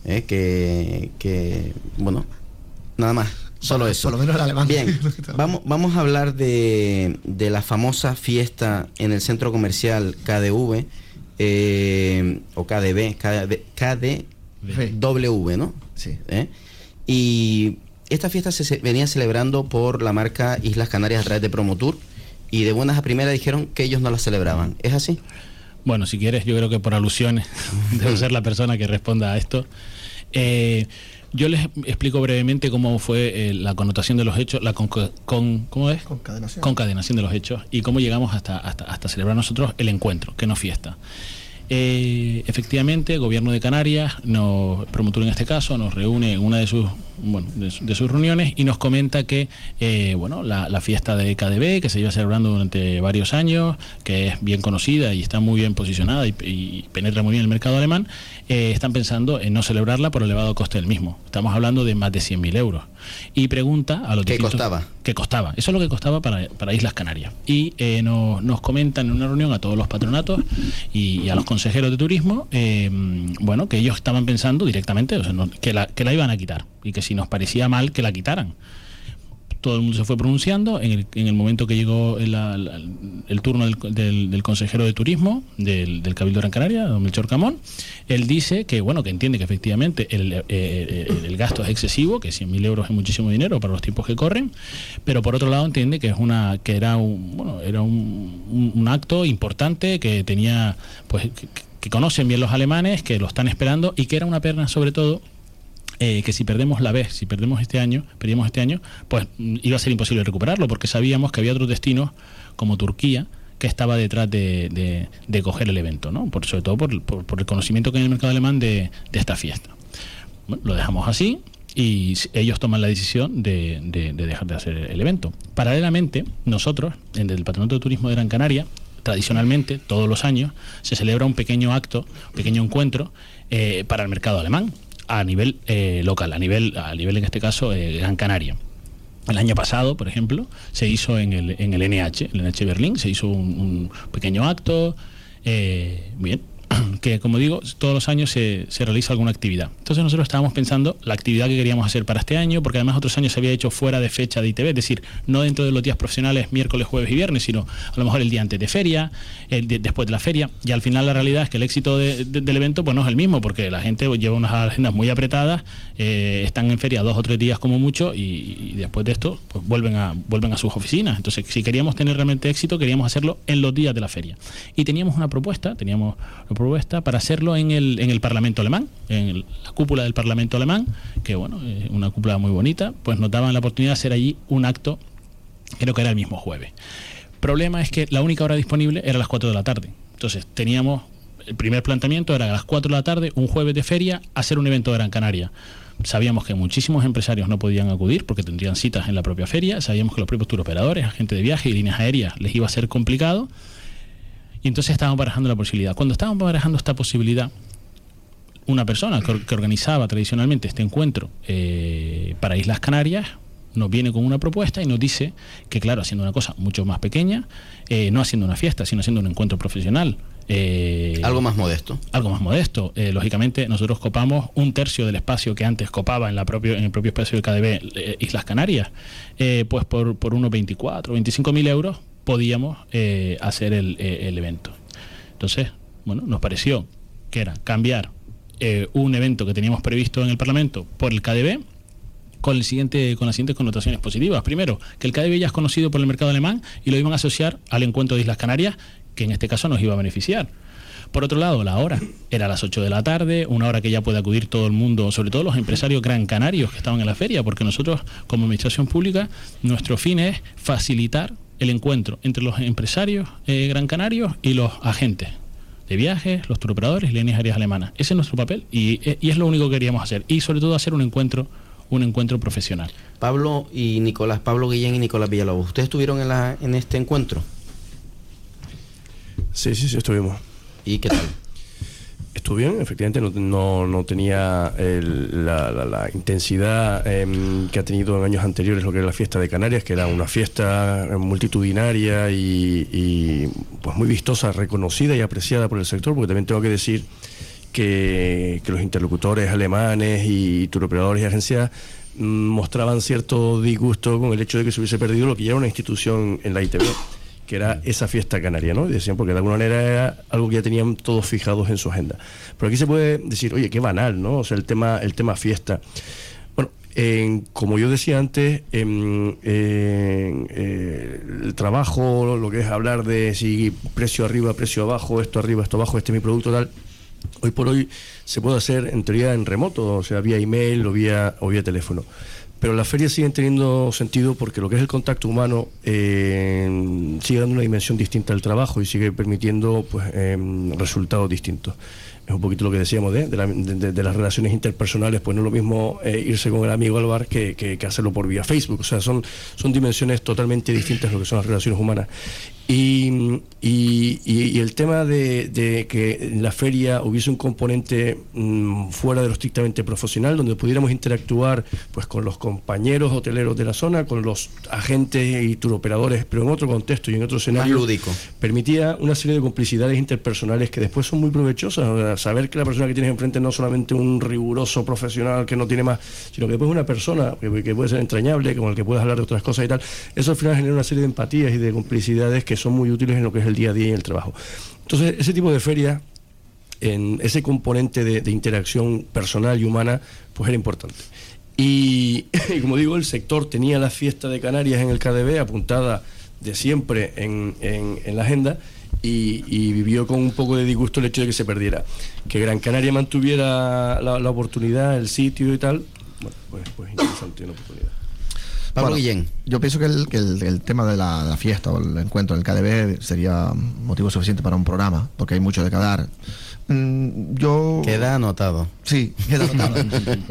Bueno, nada más. Solo eso. Por lo menos el alemán. Bien, vamos a hablar de la famosa fiesta en el centro comercial KDV, o KDW, ¿no? Sí. Y esta fiesta se venía celebrando por la marca Islas Canarias a través de Promotour, y de buenas a primeras dijeron que ellos no la celebraban. ¿Es así? Bueno, si quieres, yo creo que por alusiones debo ser la persona que responda a esto. Yo les explico brevemente cómo fue la connotación de los hechos, ¿cómo es? Concadenación de los hechos, y cómo llegamos hasta celebrar nosotros el encuentro, que no fiesta. Efectivamente, el Gobierno de Canarias, Promotour en este caso, nos reúne en una de sus reuniones y nos comenta que la fiesta de KDB, que se lleva celebrando durante varios años, que es bien conocida y está muy bien posicionada y penetra muy bien el mercado alemán, están pensando en no celebrarla por el elevado coste del mismo. Estamos hablando de más de 100.000 euros. Y pregunta a los distintos... ¿Qué costaba? Eso es lo que costaba para Islas Canarias. Y nos comentan en una reunión a todos los patronatos y a los consejeros de turismo, que ellos estaban pensando directamente, que la iban a quitar, y que si nos parecía mal que la quitaran. Todo el mundo se fue pronunciando. En el momento que llegó el turno del consejero de turismo del Cabildo de Gran Canaria, don Melchor Camón, él dice que un que efectivamente el gasto es excesivo, que 100.000 euros es muchísimo dinero para los tiempos que corren, pero por otro lado entiende que era un acto importante, que tenía, pues, que conocen bien los alemanes, que lo están esperando, y que era una pena sobre todo que si perdemos este año, pues iba a ser imposible recuperarlo, porque sabíamos que había otros destinos como Turquía que estaba detrás de coger el evento, ¿no? Sobre todo por el conocimiento que hay en el mercado alemán de esta fiesta. Bueno, lo dejamos así y ellos toman la decisión de dejar de hacer el evento. Paralelamente, nosotros, en el Patronato de Turismo de Gran Canaria, tradicionalmente, todos los años, se celebra un pequeño acto, un pequeño encuentro para el mercado alemán, a nivel local, a nivel en este caso Gran Canaria. El año pasado, por ejemplo, se hizo en el NH Berlín, se hizo un pequeño acto, bien, que, como digo, todos los años se realiza alguna actividad. Entonces nosotros estábamos pensando la actividad que queríamos hacer para este año, porque además otros años se había hecho fuera de fecha de ITV, es decir, no dentro de los días profesionales, miércoles, jueves y viernes, sino a lo mejor el día antes de feria, después de la feria, y al final la realidad es que el éxito del evento pues no es el mismo, porque la gente lleva unas agendas muy apretadas, están en feria 2 o 3 días como mucho, y después de esto pues vuelven a sus oficinas. Entonces, si queríamos tener realmente éxito, queríamos hacerlo en los días de la feria. Y teníamos una propuesta para hacerlo en el Parlamento alemán, en la cúpula del Parlamento alemán, que bueno, una cúpula muy bonita, pues nos daban la oportunidad de hacer allí un acto, creo que era el mismo jueves. Problema es que la única hora disponible era a las 4 de la tarde. Entonces teníamos, el primer planteamiento era a las 4 de la tarde, un jueves de feria, hacer un evento de Gran Canaria. Sabíamos que muchísimos empresarios no podían acudir porque tendrían citas en la propia feria, sabíamos que los propios turoperadores, agentes de viaje y líneas aéreas les iba a ser complicado. Y entonces estábamos barajando la posibilidad. Cuando estábamos barajando esta posibilidad, una persona que organizaba tradicionalmente este encuentro para Islas Canarias nos viene con una propuesta y nos dice que, claro, haciendo una cosa mucho más pequeña, no haciendo una fiesta, sino haciendo un encuentro profesional. Algo más modesto. Algo más modesto. Lógicamente, nosotros copamos 1/3 del espacio que antes copaba en el propio espacio del KDB Islas Canarias. Pues por unos 24 o 25 mil euros podíamos hacer el evento. Entonces, bueno, nos pareció que era cambiar un evento que teníamos previsto en el Parlamento por el KDB con las siguientes connotaciones positivas. Primero, que el KDB ya es conocido por el mercado alemán y lo iban a asociar al encuentro de Islas Canarias, que en este caso nos iba a beneficiar. Por otro lado, la hora era a las 8 de la tarde, una hora que ya puede acudir todo el mundo, sobre todo los empresarios gran canarios que estaban en la feria, porque nosotros, como administración pública, nuestro fin es facilitar el encuentro entre los empresarios gran canarios y los agentes de viajes, los turoperadores y líneas aéreas alemanas. Ese es nuestro papel y es lo único que queríamos hacer. Y sobre todo hacer un encuentro profesional. Pablo Guillén y Nicolás Villalobos, ¿ustedes estuvieron en este encuentro? Sí, estuvimos. ¿Y qué tal? Estuvo bien, efectivamente, no tenía la intensidad que ha tenido en años anteriores lo que era la fiesta de Canarias, que era una fiesta multitudinaria y pues muy vistosa, reconocida y apreciada por el sector, porque también tengo que decir que los interlocutores alemanes y turoperadores y agencias mostraban cierto disgusto con el hecho de que se hubiese perdido lo que ya era una institución en la ITV, que era esa fiesta canaria, ¿no? Y decían, porque de alguna manera era algo que ya tenían todos fijados en su agenda. Pero aquí se puede decir, oye, qué banal, ¿no? O sea, el tema fiesta. Bueno, como yo decía antes, el trabajo, lo que es hablar de si precio arriba, precio abajo, esto arriba, esto abajo, este es mi producto, tal, hoy por hoy se puede hacer en teoría en remoto, o sea, vía email o vía teléfono. Pero las ferias siguen teniendo sentido porque lo que es el contacto humano sigue dando una dimensión distinta al trabajo y sigue permitiendo pues resultados distintos. Es un poquito lo que decíamos de las relaciones interpersonales, pues no es lo mismo irse con el amigo al bar que hacerlo por vía Facebook. O sea, son dimensiones totalmente distintas lo que son las relaciones humanas. Y el tema de que en la feria hubiese un componente fuera de lo estrictamente profesional, donde pudiéramos interactuar pues con los compañeros hoteleros de la zona, con los agentes y turoperadores, pero en otro contexto y en otro escenario, más lúdico, permitía una serie de complicidades interpersonales que después son muy provechosas. Saber que la persona que tienes enfrente no es solamente un riguroso profesional que no tiene más, sino que después es una persona que puede ser entrañable, con el que puedes hablar de otras cosas y tal. Eso al final genera una serie de empatías y de complicidades que son muy útiles en lo que es el día a día y el trabajo. Entonces, ese tipo de ferias, en ese componente de interacción personal y humana, pues era importante. Y como digo, el sector tenía la fiesta de Canarias en el KDB apuntada de siempre en la agenda y vivió con un poco de disgusto el hecho de que se perdiera. Que Gran Canaria mantuviera la oportunidad, el sitio y tal, bueno, pues interesante una oportunidad. Pablo Guillén. Yo pienso que el tema de la fiesta o el encuentro en el KDB sería motivo suficiente para un programa, porque hay mucho de que hablar. Queda anotado. Sí, queda anotado.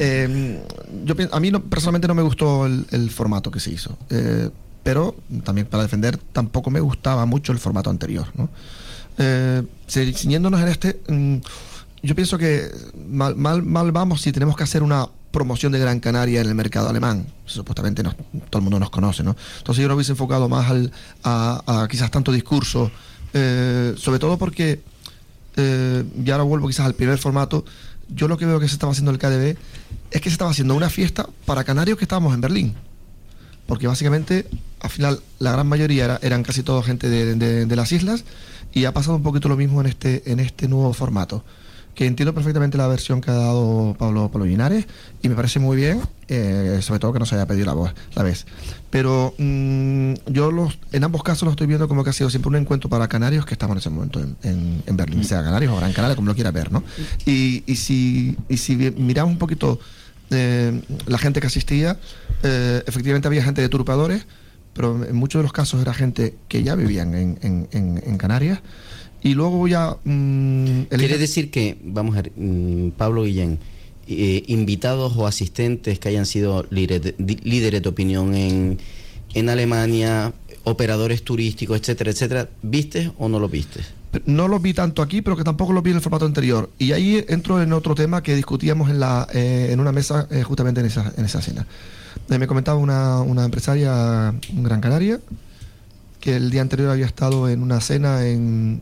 A mí personalmente no me gustó el formato que se hizo, pero también para defender, tampoco me gustaba mucho el formato anterior, ¿no? Ciñéndonos en este, yo pienso que mal vamos si tenemos que hacer una promoción de Gran Canaria en el mercado alemán. Supuestamente todo el mundo nos conoce, ¿no? Entonces yo lo hubiese enfocado más a quizás tanto discurso, sobre todo porque y ahora vuelvo quizás al primer formato, yo lo que veo que se estaba haciendo el KDB es que se estaba haciendo una fiesta para canarios que estábamos en Berlín. Porque básicamente, al final, la gran mayoría eran casi toda gente de las islas, y ha pasado un poquito lo mismo en este nuevo formato. Que entiendo perfectamente la versión que ha dado Pablo Linares, y me parece muy bien, sobre todo que no se haya pedido la vez. Pero yo en ambos casos lo estoy viendo como que ha sido siempre un encuentro para canarios que estaban en ese momento en Berlín, sea canarios o Gran Canaria, como lo quiera ver, ¿no? Y si miramos un poquito la gente que asistía, efectivamente había gente de Turpadores, pero en muchos de los casos era gente que ya vivían en Canarias. Y luego ya... Quiere decir que, vamos a ver, Pablo Guillén, invitados o asistentes que hayan sido líderes de opinión en Alemania, operadores turísticos, etcétera, etcétera, ¿viste o no lo viste? No lo vi tanto aquí, pero que tampoco lo vi en el formato anterior. Y ahí entro en otro tema que discutíamos en una mesa justamente en esa cena. Me comentaba una empresaria, un Gran Canaria, que el día anterior había estado en una cena del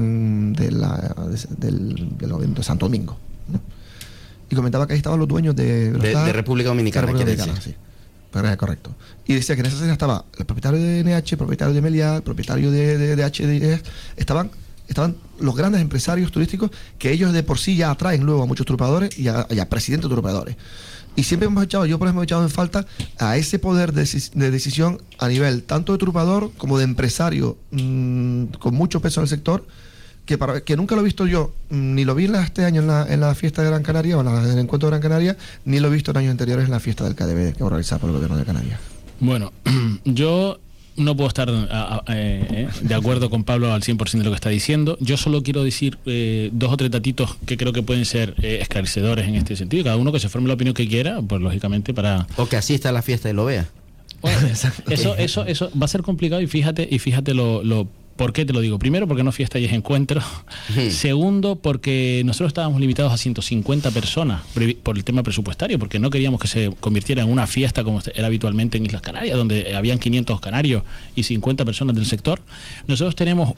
evento de Santo Domingo, ¿no? Y comentaba que ahí estaban los dueños de República Dominicana, sí. Correcto. Y decía que en esa cena estaba el propietario de NH, el propietario de Meliá, el propietario de HDS, estaban los grandes empresarios turísticos, que ellos de por sí ya atraen luego a muchos trupadores y a presidentes de trupadores. Y siempre yo por ejemplo he echado en falta a ese poder de decisión a nivel tanto de trupador como de empresario, con mucho peso en el sector, que nunca lo he visto yo, ni lo vi este año en la fiesta de Gran Canaria o en el encuentro de Gran Canaria, ni lo he visto en años anteriores en la fiesta del KDB que organizada por el gobierno de Canarias. Bueno, yo no puedo estar de acuerdo con Pablo al 100% de lo que está diciendo. Yo solo quiero decir 2 o 3 datitos que creo que pueden ser esclarecedores en este sentido. Cada uno que se forme la opinión que quiera, pues lógicamente para... O que asista a la fiesta y lo vea. Bueno, eso va a ser complicado, y fíjate lo ¿por qué te lo digo? Primero, porque no fiesta y es encuentro. Segundo, porque nosotros estábamos limitados a 150 personas por el tema presupuestario, porque no queríamos que se convirtiera en una fiesta como era habitualmente en Islas Canarias, donde habían 500 canarios y 50 personas del sector. Nosotros tenemos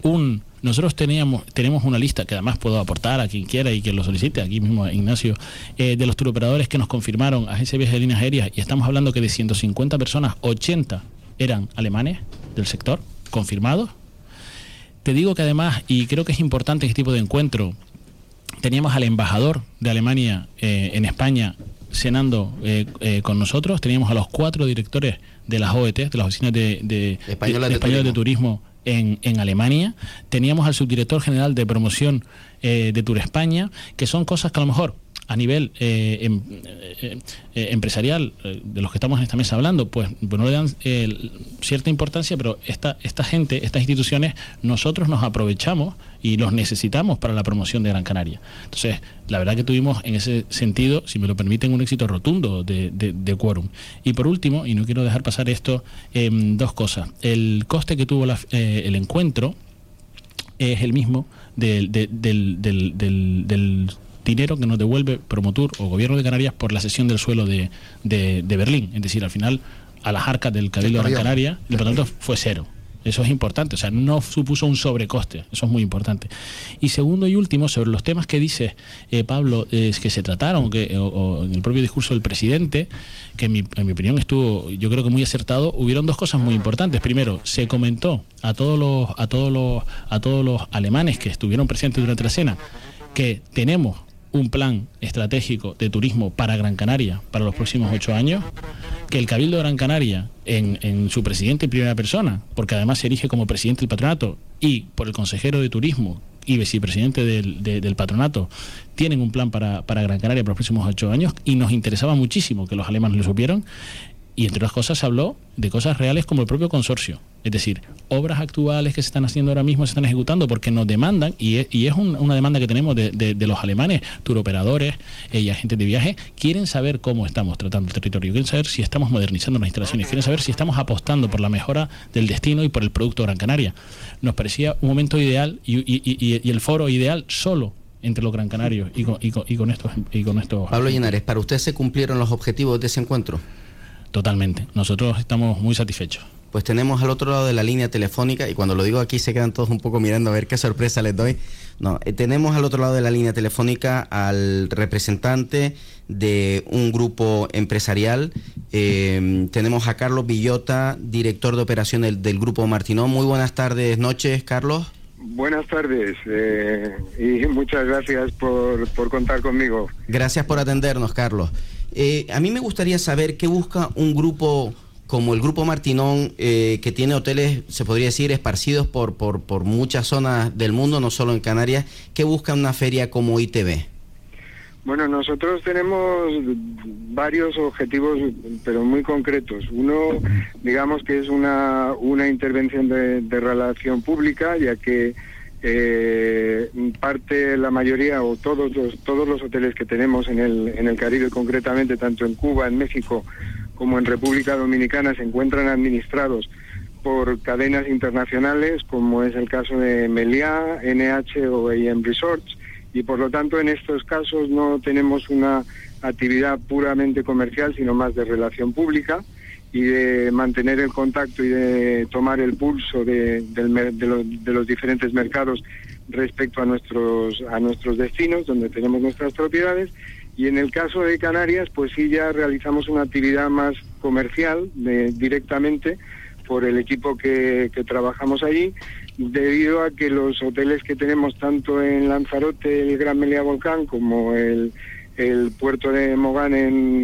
una lista que además puedo aportar a quien quiera y que lo solicite, aquí mismo Ignacio, de los turoperadores que nos confirmaron, Agencia de Viajes de Líneas Aéreas, y estamos hablando que de 150 personas, 80 eran alemanes del sector, confirmados. Te digo que además, y creo que es importante este tipo de encuentro, teníamos al embajador de Alemania en España cenando con nosotros, teníamos a los 4 directores de las OET, de las oficinas de españoles de turismo en Alemania, teníamos al subdirector general de promoción de Tour España, que son cosas que a lo mejor a nivel empresarial, de los que estamos en esta mesa hablando, pues no le dan cierta importancia, pero esta gente, estas instituciones, nosotros nos aprovechamos y los necesitamos para la promoción de Gran Canaria. Entonces, la verdad que tuvimos en ese sentido, si me lo permiten, un éxito rotundo de quórum. Y por último, y no quiero dejar pasar esto, 2 cosas. El coste que tuvo el encuentro es el mismo del dinero que nos devuelve Promotur o Gobierno de Canarias por la cesión del suelo de Berlín. Es decir, al final, a las arcas del Cabildo de Gran Canaria, y por lo tanto fue 0. Eso es importante, o sea, no supuso un sobrecoste, eso es muy importante. Y segundo y último, sobre los temas que dice Pablo, que se trataron, o en el propio discurso del presidente, que en mi opinión estuvo, yo creo que muy acertado, hubieron 2 cosas muy importantes. Primero, se comentó a todos los alemanes que estuvieron presentes durante la cena que tenemos un plan estratégico de turismo para Gran Canaria para los próximos 8 años, que el Cabildo de Gran Canaria, en su presidente en primera persona, porque además se erige como presidente del patronato, y por el consejero de turismo y vicepresidente del patronato, tienen un plan para Gran Canaria para los próximos 8 años, y nos interesaba muchísimo que los alemanes lo supieran. Y entre otras cosas se habló de cosas reales como el propio consorcio, es decir, obras actuales que se están haciendo ahora mismo, se están ejecutando porque nos demandan, y es una demanda que tenemos de los alemanes, turoperadores y agentes de viaje, quieren saber cómo estamos tratando el territorio, quieren saber si estamos modernizando las instalaciones, quieren saber si estamos apostando por la mejora del destino y por el producto Gran Canaria. Nos parecía un momento ideal y el foro ideal solo entre los gran canarios y con estos. Pablo Linares, ¿para usted se cumplieron los objetivos de ese encuentro? Totalmente. Nosotros estamos muy satisfechos. pues tenemos al otro lado de la línea telefónica, y cuando lo digo aquí se quedan todos un poco mirando a ver qué sorpresa les doy. No, tenemos al otro lado de la línea telefónica al representante de un grupo empresarial. Tenemos a Carlos Villota, director de operaciones del Grupo Martinón. Muy buenas tardes, noches, Carlos. Buenas tardes y muchas gracias por contar conmigo. Gracias por atendernos, Carlos. A mí me gustaría saber qué busca un grupo como el Grupo Martinón, que tiene hoteles, se podría decir, esparcidos por muchas zonas del mundo, no solo en Canarias. ¿Qué busca una feria como ITV? Bueno, nosotros tenemos varios objetivos, pero muy concretos. Uno, digamos que es una intervención de relación pública, ya que parte, la mayoría o todos los hoteles que tenemos en el Caribe, concretamente tanto en Cuba, en México, como en República Dominicana, se encuentran administrados por cadenas internacionales, como es el caso de Meliá, NH o AM Resorts, y por lo tanto en estos casos no tenemos una actividad puramente comercial, sino más de relación pública y de mantener el contacto y de tomar el pulso de los diferentes mercados respecto a nuestros destinos, donde tenemos nuestras propiedades. Y en el caso de Canarias, pues sí, ya realizamos una actividad más comercial directamente por el equipo que trabajamos allí, debido a que los hoteles que tenemos tanto en Lanzarote, el Gran Meliá Volcán, como el puerto de Mogán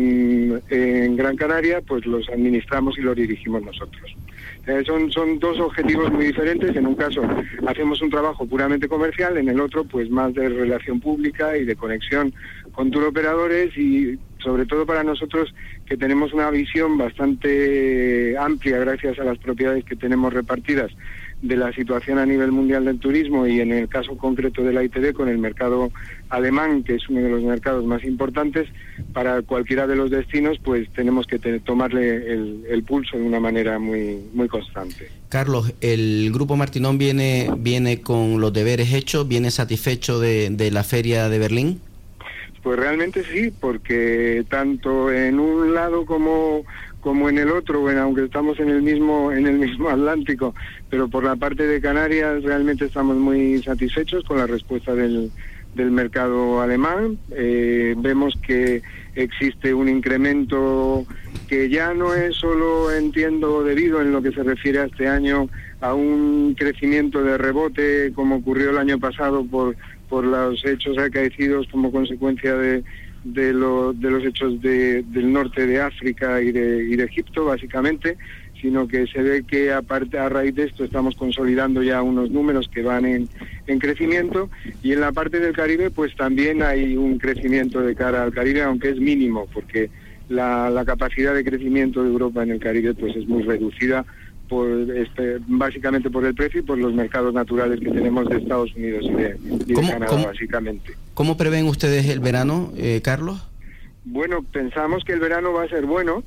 en Gran Canaria, pues los administramos y los dirigimos nosotros. Son dos objetivos muy diferentes. En un caso hacemos un trabajo puramente comercial, en el otro pues más de relación pública y de conexión con turoperadores, y sobre todo para nosotros que tenemos una visión bastante amplia gracias a las propiedades que tenemos repartidas de la situación a nivel mundial del turismo, y en el caso concreto de la ITV con el mercado alemán, que es uno de los mercados más importantes para cualquiera de los destinos, pues tenemos que tomarle el pulso de una manera muy constante. Carlos, ¿el Grupo Martinón viene con los deberes hechos? ¿Viene satisfecho de la Feria de Berlín? Pues realmente sí, porque tanto en un lado como en el otro, bueno, aunque estamos en el mismo Atlántico, pero por la parte de Canarias realmente estamos muy satisfechos con la respuesta del mercado alemán. Vemos que existe un incremento que ya no es solo, entiendo, debido en lo que se refiere a este año a un crecimiento de rebote como ocurrió el año pasado por los hechos acaecidos como consecuencia de los hechos del norte de África y de Egipto, básicamente, sino que se ve que a raíz de esto estamos consolidando ya unos números que van en crecimiento, y en la parte del Caribe pues también hay un crecimiento de cara al Caribe, aunque es mínimo, porque la capacidad de crecimiento de Europa en el Caribe pues es muy reducida, básicamente por el precio y por los mercados naturales que tenemos de Estados Unidos y de Canadá, básicamente. ¿Cómo prevén ustedes el verano, Carlos? Bueno, pensamos que el verano va a ser bueno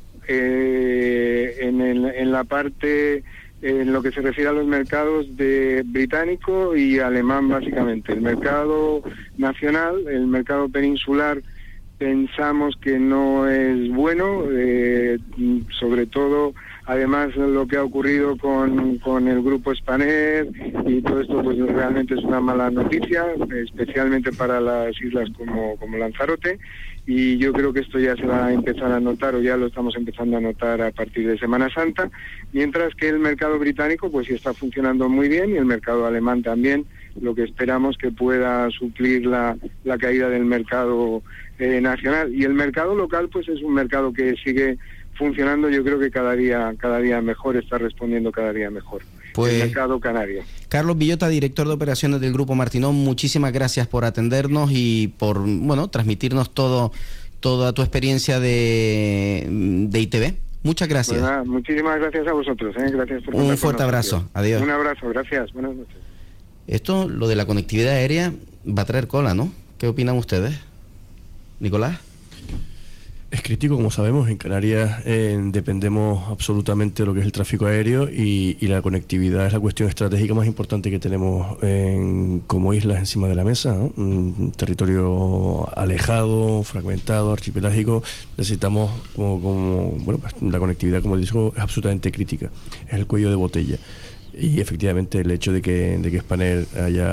en la parte, en lo que se refiere a los mercados de británico y alemán, básicamente. El mercado nacional, el mercado peninsular, pensamos que no es bueno, sobre todo. Además, lo que ha ocurrido con el grupo Spanair y todo esto, pues realmente es una mala noticia, especialmente para las islas como Lanzarote, y yo creo que esto ya se va a empezar a notar, o ya lo estamos empezando a notar a partir de Semana Santa, mientras que el mercado británico pues sí está funcionando muy bien, y el mercado alemán también, lo que esperamos que pueda suplir la caída del mercado nacional. Y el mercado local pues es un mercado que sigue funcionando, yo creo que cada día mejor, está respondiendo cada día mejor. Pues, el mercado canario. Carlos Villota, director de operaciones del Grupo Martinón, muchísimas gracias por atendernos y por transmitirnos toda tu experiencia de ITV. Muchas gracias. Pues nada, muchísimas gracias a vosotros. Gracias por un fuerte abrazo. Adiós. Un abrazo, gracias. Buenas noches. Esto, lo de la conectividad aérea, va a traer cola, ¿no? ¿Qué opinan ustedes? Nicolás. Es crítico, como sabemos. En Canarias dependemos absolutamente de lo que es el tráfico aéreo y la conectividad es la cuestión estratégica más importante que tenemos como islas encima de la mesa, ¿no? Un territorio alejado, fragmentado, archipelágico. Necesitamos bueno, pues, la conectividad, como digo, es absolutamente crítica. Es el cuello de botella. Y efectivamente el hecho de que Spanair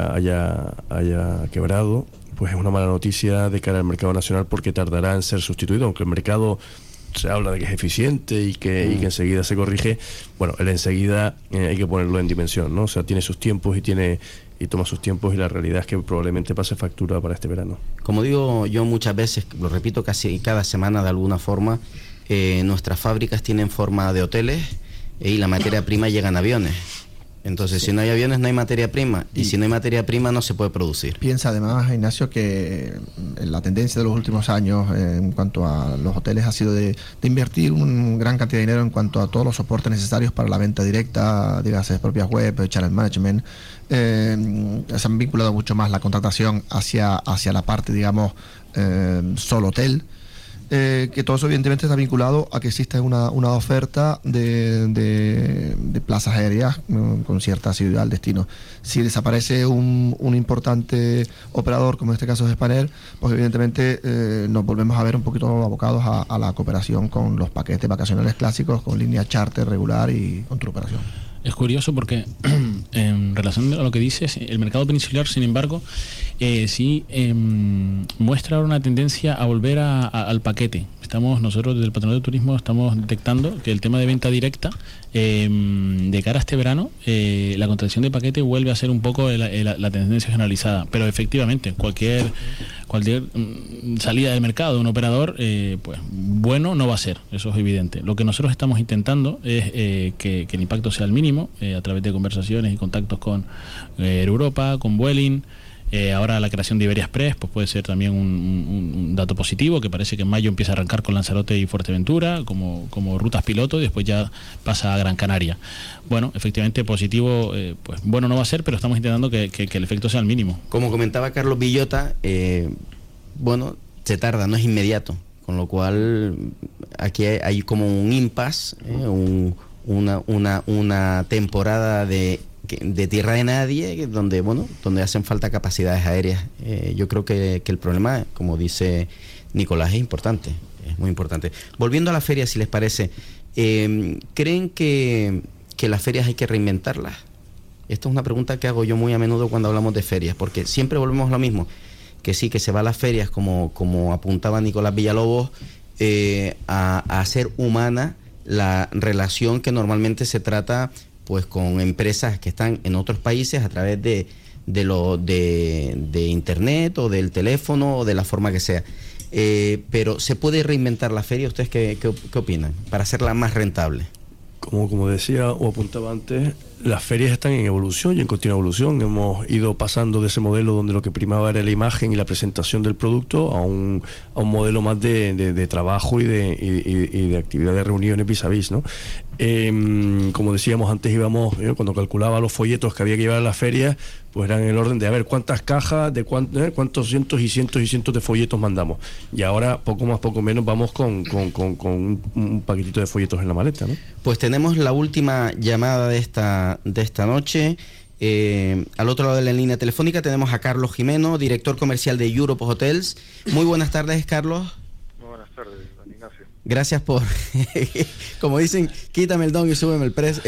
haya quebrado, pues es una mala noticia de cara al mercado nacional, porque tardará en ser sustituido, aunque el mercado se habla de que es eficiente y que enseguida se corrige. Bueno, el enseguida hay que ponerlo en dimensión, ¿no? O sea, tiene sus tiempos y toma sus tiempos, y la realidad es que probablemente pase factura para este verano. Como digo yo muchas veces, lo repito casi cada semana de alguna forma, nuestras fábricas tienen forma de hoteles y la materia prima llega en aviones. Entonces, si no hay aviones, no hay materia prima. Y si no hay materia prima, no se puede producir. Piensa además, Ignacio, que la tendencia de los últimos años en cuanto a los hoteles ha sido de invertir una gran cantidad de dinero en cuanto a todos los soportes necesarios para la venta directa, dígase propias web, channel management. Se han vinculado mucho más la contratación hacia la parte, digamos, solo hotel. Que todo eso evidentemente está vinculado a que existe una oferta de plazas aéreas con cierta asiduidad al destino. Si desaparece un importante operador, como en este caso es Spanair, pues evidentemente nos volvemos a ver un poquito abocados a la cooperación con los paquetes vacacionales clásicos, con línea charter regular y con tu operación. Es curioso porque en relación a lo que dices, el mercado peninsular, sin embargo, sí muestra una tendencia a volver al paquete. Nosotros desde el Patronato de Turismo estamos detectando que el tema de venta directa, de cara a este verano, la contratación de paquete vuelve a ser un poco la tendencia generalizada. Pero efectivamente, cualquier salida del mercado de un operador, pues bueno, no va a ser, eso es evidente. Lo que nosotros estamos intentando es que el impacto sea el mínimo, a través de conversaciones y contactos con Europa, con Vueling. Ahora la creación de Iberia Express pues puede ser también un dato positivo, que parece que en mayo empieza a arrancar con Lanzarote y Fuerteventura como rutas piloto, y después ya pasa a Gran Canaria. Bueno, efectivamente positivo, pues bueno no va a ser, pero estamos intentando que el efecto sea el mínimo. Como comentaba Carlos Villota, bueno, se tarda, no es inmediato, con lo cual aquí hay como un impasse, una temporada de tierra de nadie, donde hacen falta capacidades aéreas. Yo creo que el problema, como dice Nicolás, es importante, es muy importante. Volviendo a la feria, si les parece, ¿creen que las ferias hay que reinventarlas? Esta es una pregunta que hago yo muy a menudo cuando hablamos de ferias, porque siempre volvemos a lo mismo, que sí, que se va a las ferias, como apuntaba Nicolás Villalobos, a hacer humana la relación que normalmente se trata pues con empresas que están en otros países a través de internet o del teléfono o de la forma que sea. Pero ¿se puede reinventar la feria? ¿Ustedes qué opinan? Para hacerla más rentable. Como decía o apuntaba antes, las ferias están en evolución y en continua evolución. Hemos ido pasando de ese modelo donde lo que primaba era la imagen y la presentación del producto a un modelo más de trabajo y de actividad de reuniones vis a vis, ¿no? Como decíamos antes, cuando calculaba los folletos que había que llevar a las ferias, pues eran en el orden de a ver cuántas cajas, de cuántos cientos y cientos y cientos de folletos mandamos. Y ahora, poco más, poco menos, vamos con un paquetito de folletos en la maleta, ¿no? Pues tenemos la última llamada de esta noche. Al otro lado de la línea telefónica tenemos a Carlos Jimeno, director comercial de Europe Hotels. Muy buenas tardes, Carlos. Muy buenas tardes, don Ignacio. Gracias por, como dicen, quítame el don y súbeme el precio,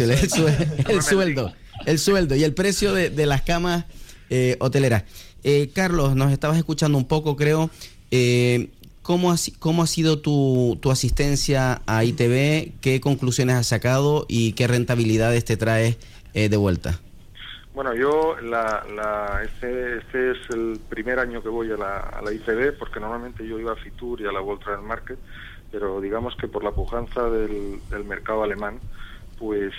el sueldo y el precio de las camas hoteleras. Carlos, nos estabas escuchando un poco, creo. ¿Cómo ha sido tu asistencia a ITV? ¿Qué conclusiones has sacado y qué rentabilidades te traes de vuelta? Bueno, yo este es el primer año que voy a la ITV, porque normalmente yo iba a Fitur y a la World Travel Market, pero digamos que por la pujanza del mercado alemán, pues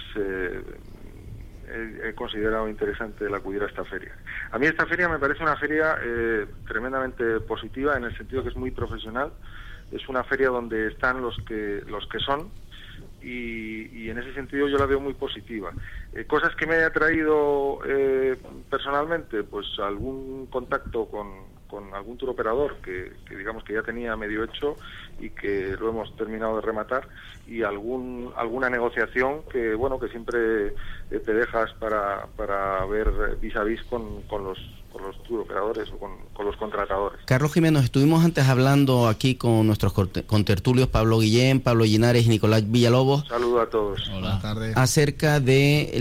he considerado interesante el acudir a esta feria. A mí esta feria me parece una feria tremendamente positiva, en el sentido que es muy profesional. Es una feria donde están los que son, y en ese sentido yo la veo muy positiva. Cosas que me haya traído personalmente, pues algún contacto con algún tour operador que digamos que ya tenía medio hecho y que lo hemos terminado de rematar, y alguna negociación que bueno, que siempre te dejas para ver vis a vis con los tour operadores o con los contratadores. Carlos Jiménez, estuvimos antes hablando aquí con nuestros contertulios Pablo Guillén, Pablo Linares y Nicolás Villalobos. Saludos a todos. Buenas tardes. Acerca de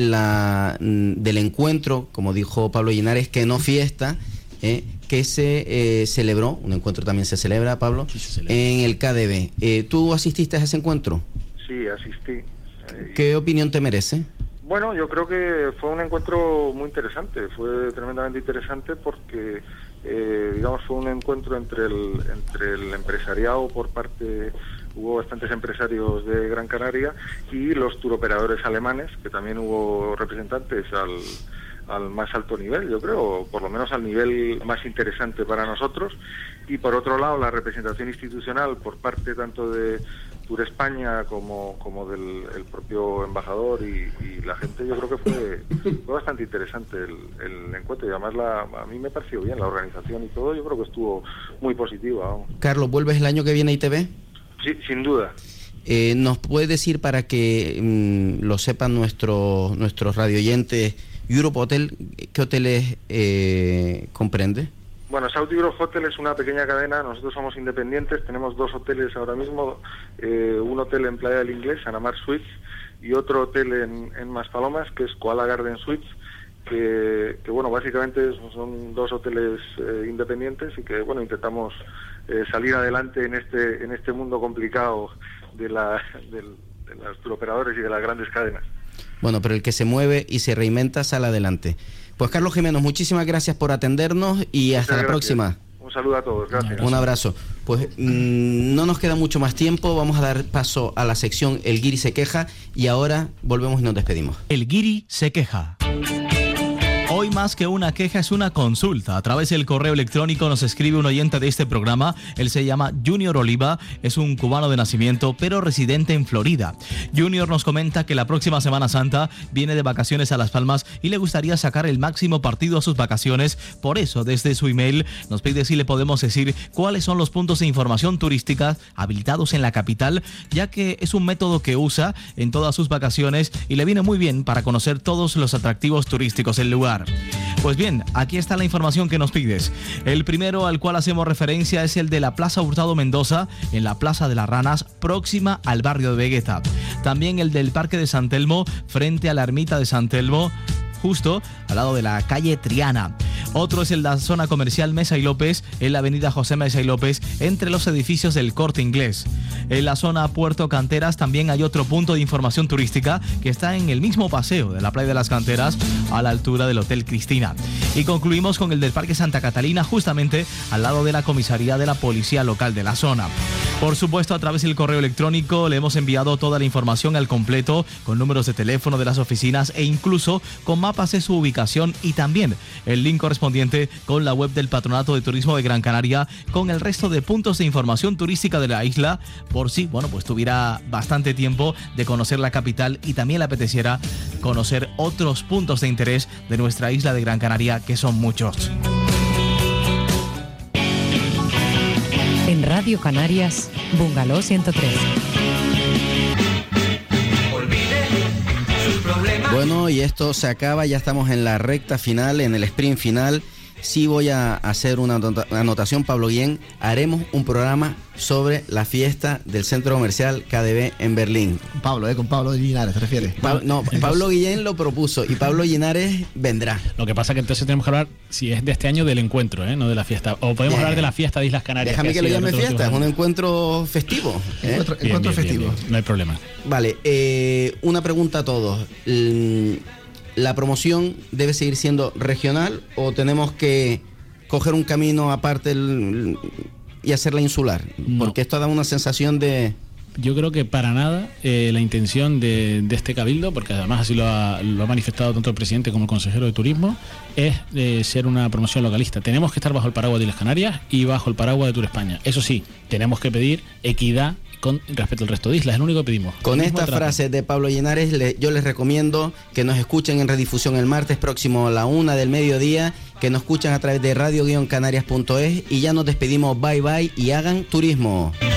del encuentro, como dijo Pablo Linares, que no fiesta, que se celebró, un encuentro también se celebra, Pablo, Sí, se celebra. en el KDB. ¿Tú asististe a ese encuentro? Sí, asistí. ¿Qué opinión te merece? Bueno, yo creo que fue un encuentro muy interesante, fue tremendamente interesante porque, digamos, fue un encuentro entre el empresariado por parte, hubo bastantes empresarios de Gran Canaria, y los turoperadores alemanes, que también hubo representantes al más alto nivel, yo creo, por lo menos al nivel más interesante para nosotros, y por otro lado la representación institucional por parte tanto de Tour España como del el propio embajador y la gente. Yo creo que fue bastante interesante el encuentro, y además a mí me pareció bien la organización y todo. Yo creo que estuvo muy positiva, vamos. Carlos, ¿vuelves el año que viene a ITV? Sí, sin duda. ¿Nos puedes decir, para que lo sepan nuestros radioyentes, Europe Hotel, qué hoteles comprende? Bueno, South Europe Hotel es una pequeña cadena, nosotros somos independientes, tenemos 2 hoteles ahora mismo, un hotel en Playa del Inglés, Anamar Suites, y otro hotel en Maspalomas, que es Koala Garden Suites, que bueno, básicamente son 2 hoteles independientes, y que bueno, intentamos salir adelante en este mundo complicado de los turoperadores y de las grandes cadenas. Bueno, pero el que se mueve y se reinventa sale adelante. Pues Carlos Jiménez, muchísimas gracias por atendernos y hasta la próxima. Un saludo a todos, gracias. Un abrazo. Pues no nos queda mucho más tiempo, vamos a dar paso a la sección El Guiri se queja, y ahora volvemos y nos despedimos. El Guiri se queja. Hoy más que una queja es una consulta. A través del correo electrónico nos escribe un oyente de este programa. Él se llama Junior Oliva, es un cubano de nacimiento pero residente en Florida. Junior nos comenta que la próxima Semana Santa viene de vacaciones a Las Palmas y le gustaría sacar el máximo partido a sus vacaciones. Por eso, desde su email nos pide si le podemos decir cuáles son los puntos de información turística habilitados en la capital, ya que es un método que usa en todas sus vacaciones y le viene muy bien para conocer todos los atractivos turísticos del lugar. Pues bien, aquí está la información que nos pides. El primero al cual hacemos referencia es el de la Plaza Hurtado Mendoza, en la Plaza de las Ranas, próxima al barrio de Vegueta. También el del Parque de San Telmo, frente a la Ermita de San Telmo, justo al lado de la calle Triana. Otro es el de la zona comercial Mesa y López, en la avenida José Mesa y López, entre los edificios del Corte Inglés. En la zona Puerto Canteras también hay otro punto de información turística que está en el mismo paseo de la Playa de las Canteras, a la altura del Hotel Cristina. Y concluimos con el del Parque Santa Catalina, justamente al lado de la comisaría de la policía local de la zona. Por supuesto, a través del correo electrónico le hemos enviado toda la información al completo, con números de teléfono de las oficinas e incluso con mapas de su ubicación, y también el link correspondiente con la web del Patronato de Turismo de Gran Canaria, con el resto de puntos de información turística de la isla, por si, bueno, pues tuviera bastante tiempo de conocer la capital y también le apeteciera conocer otros puntos de interés de nuestra isla de Gran Canaria, que son muchos. En Radio Canarias, Bungalow 103. Bueno, y esto se acaba, ya estamos en la recta final, en el sprint final. Sí voy a hacer una anotación, Pablo Guillén. Haremos un programa sobre la fiesta del centro comercial KDB en Berlín. Pablo, con Pablo Linares, ¿te refieres? Pablo Guillén lo propuso y Pablo Linares vendrá. Lo que pasa es que entonces tenemos que hablar, si es de este año, del encuentro, no de la fiesta. O podemos hablar de la fiesta de Islas Canarias. Déjame que lo llame fiesta, es un encuentro festivo. Encuentro festivo. Bien. No hay problema. Vale, una pregunta a todos. ¿La promoción debe seguir siendo regional o tenemos que coger un camino aparte y hacerla insular? No. Porque esto da una sensación de... Yo creo que para nada la intención de este cabildo, porque además así lo ha manifestado tanto el presidente como el consejero de turismo, es ser una promoción localista. Tenemos que estar bajo el paraguas de Islas Canarias y bajo el paraguas de Tour España. Eso sí, tenemos que pedir equidad con respecto al resto de islas, es lo único que pedimos. Con esta frase de Pablo Linares, yo les recomiendo que nos escuchen en redifusión el martes próximo a la 1 del mediodía que nos escuchan a través de radio-canarias.es y ya nos despedimos. Bye bye y hagan turismo.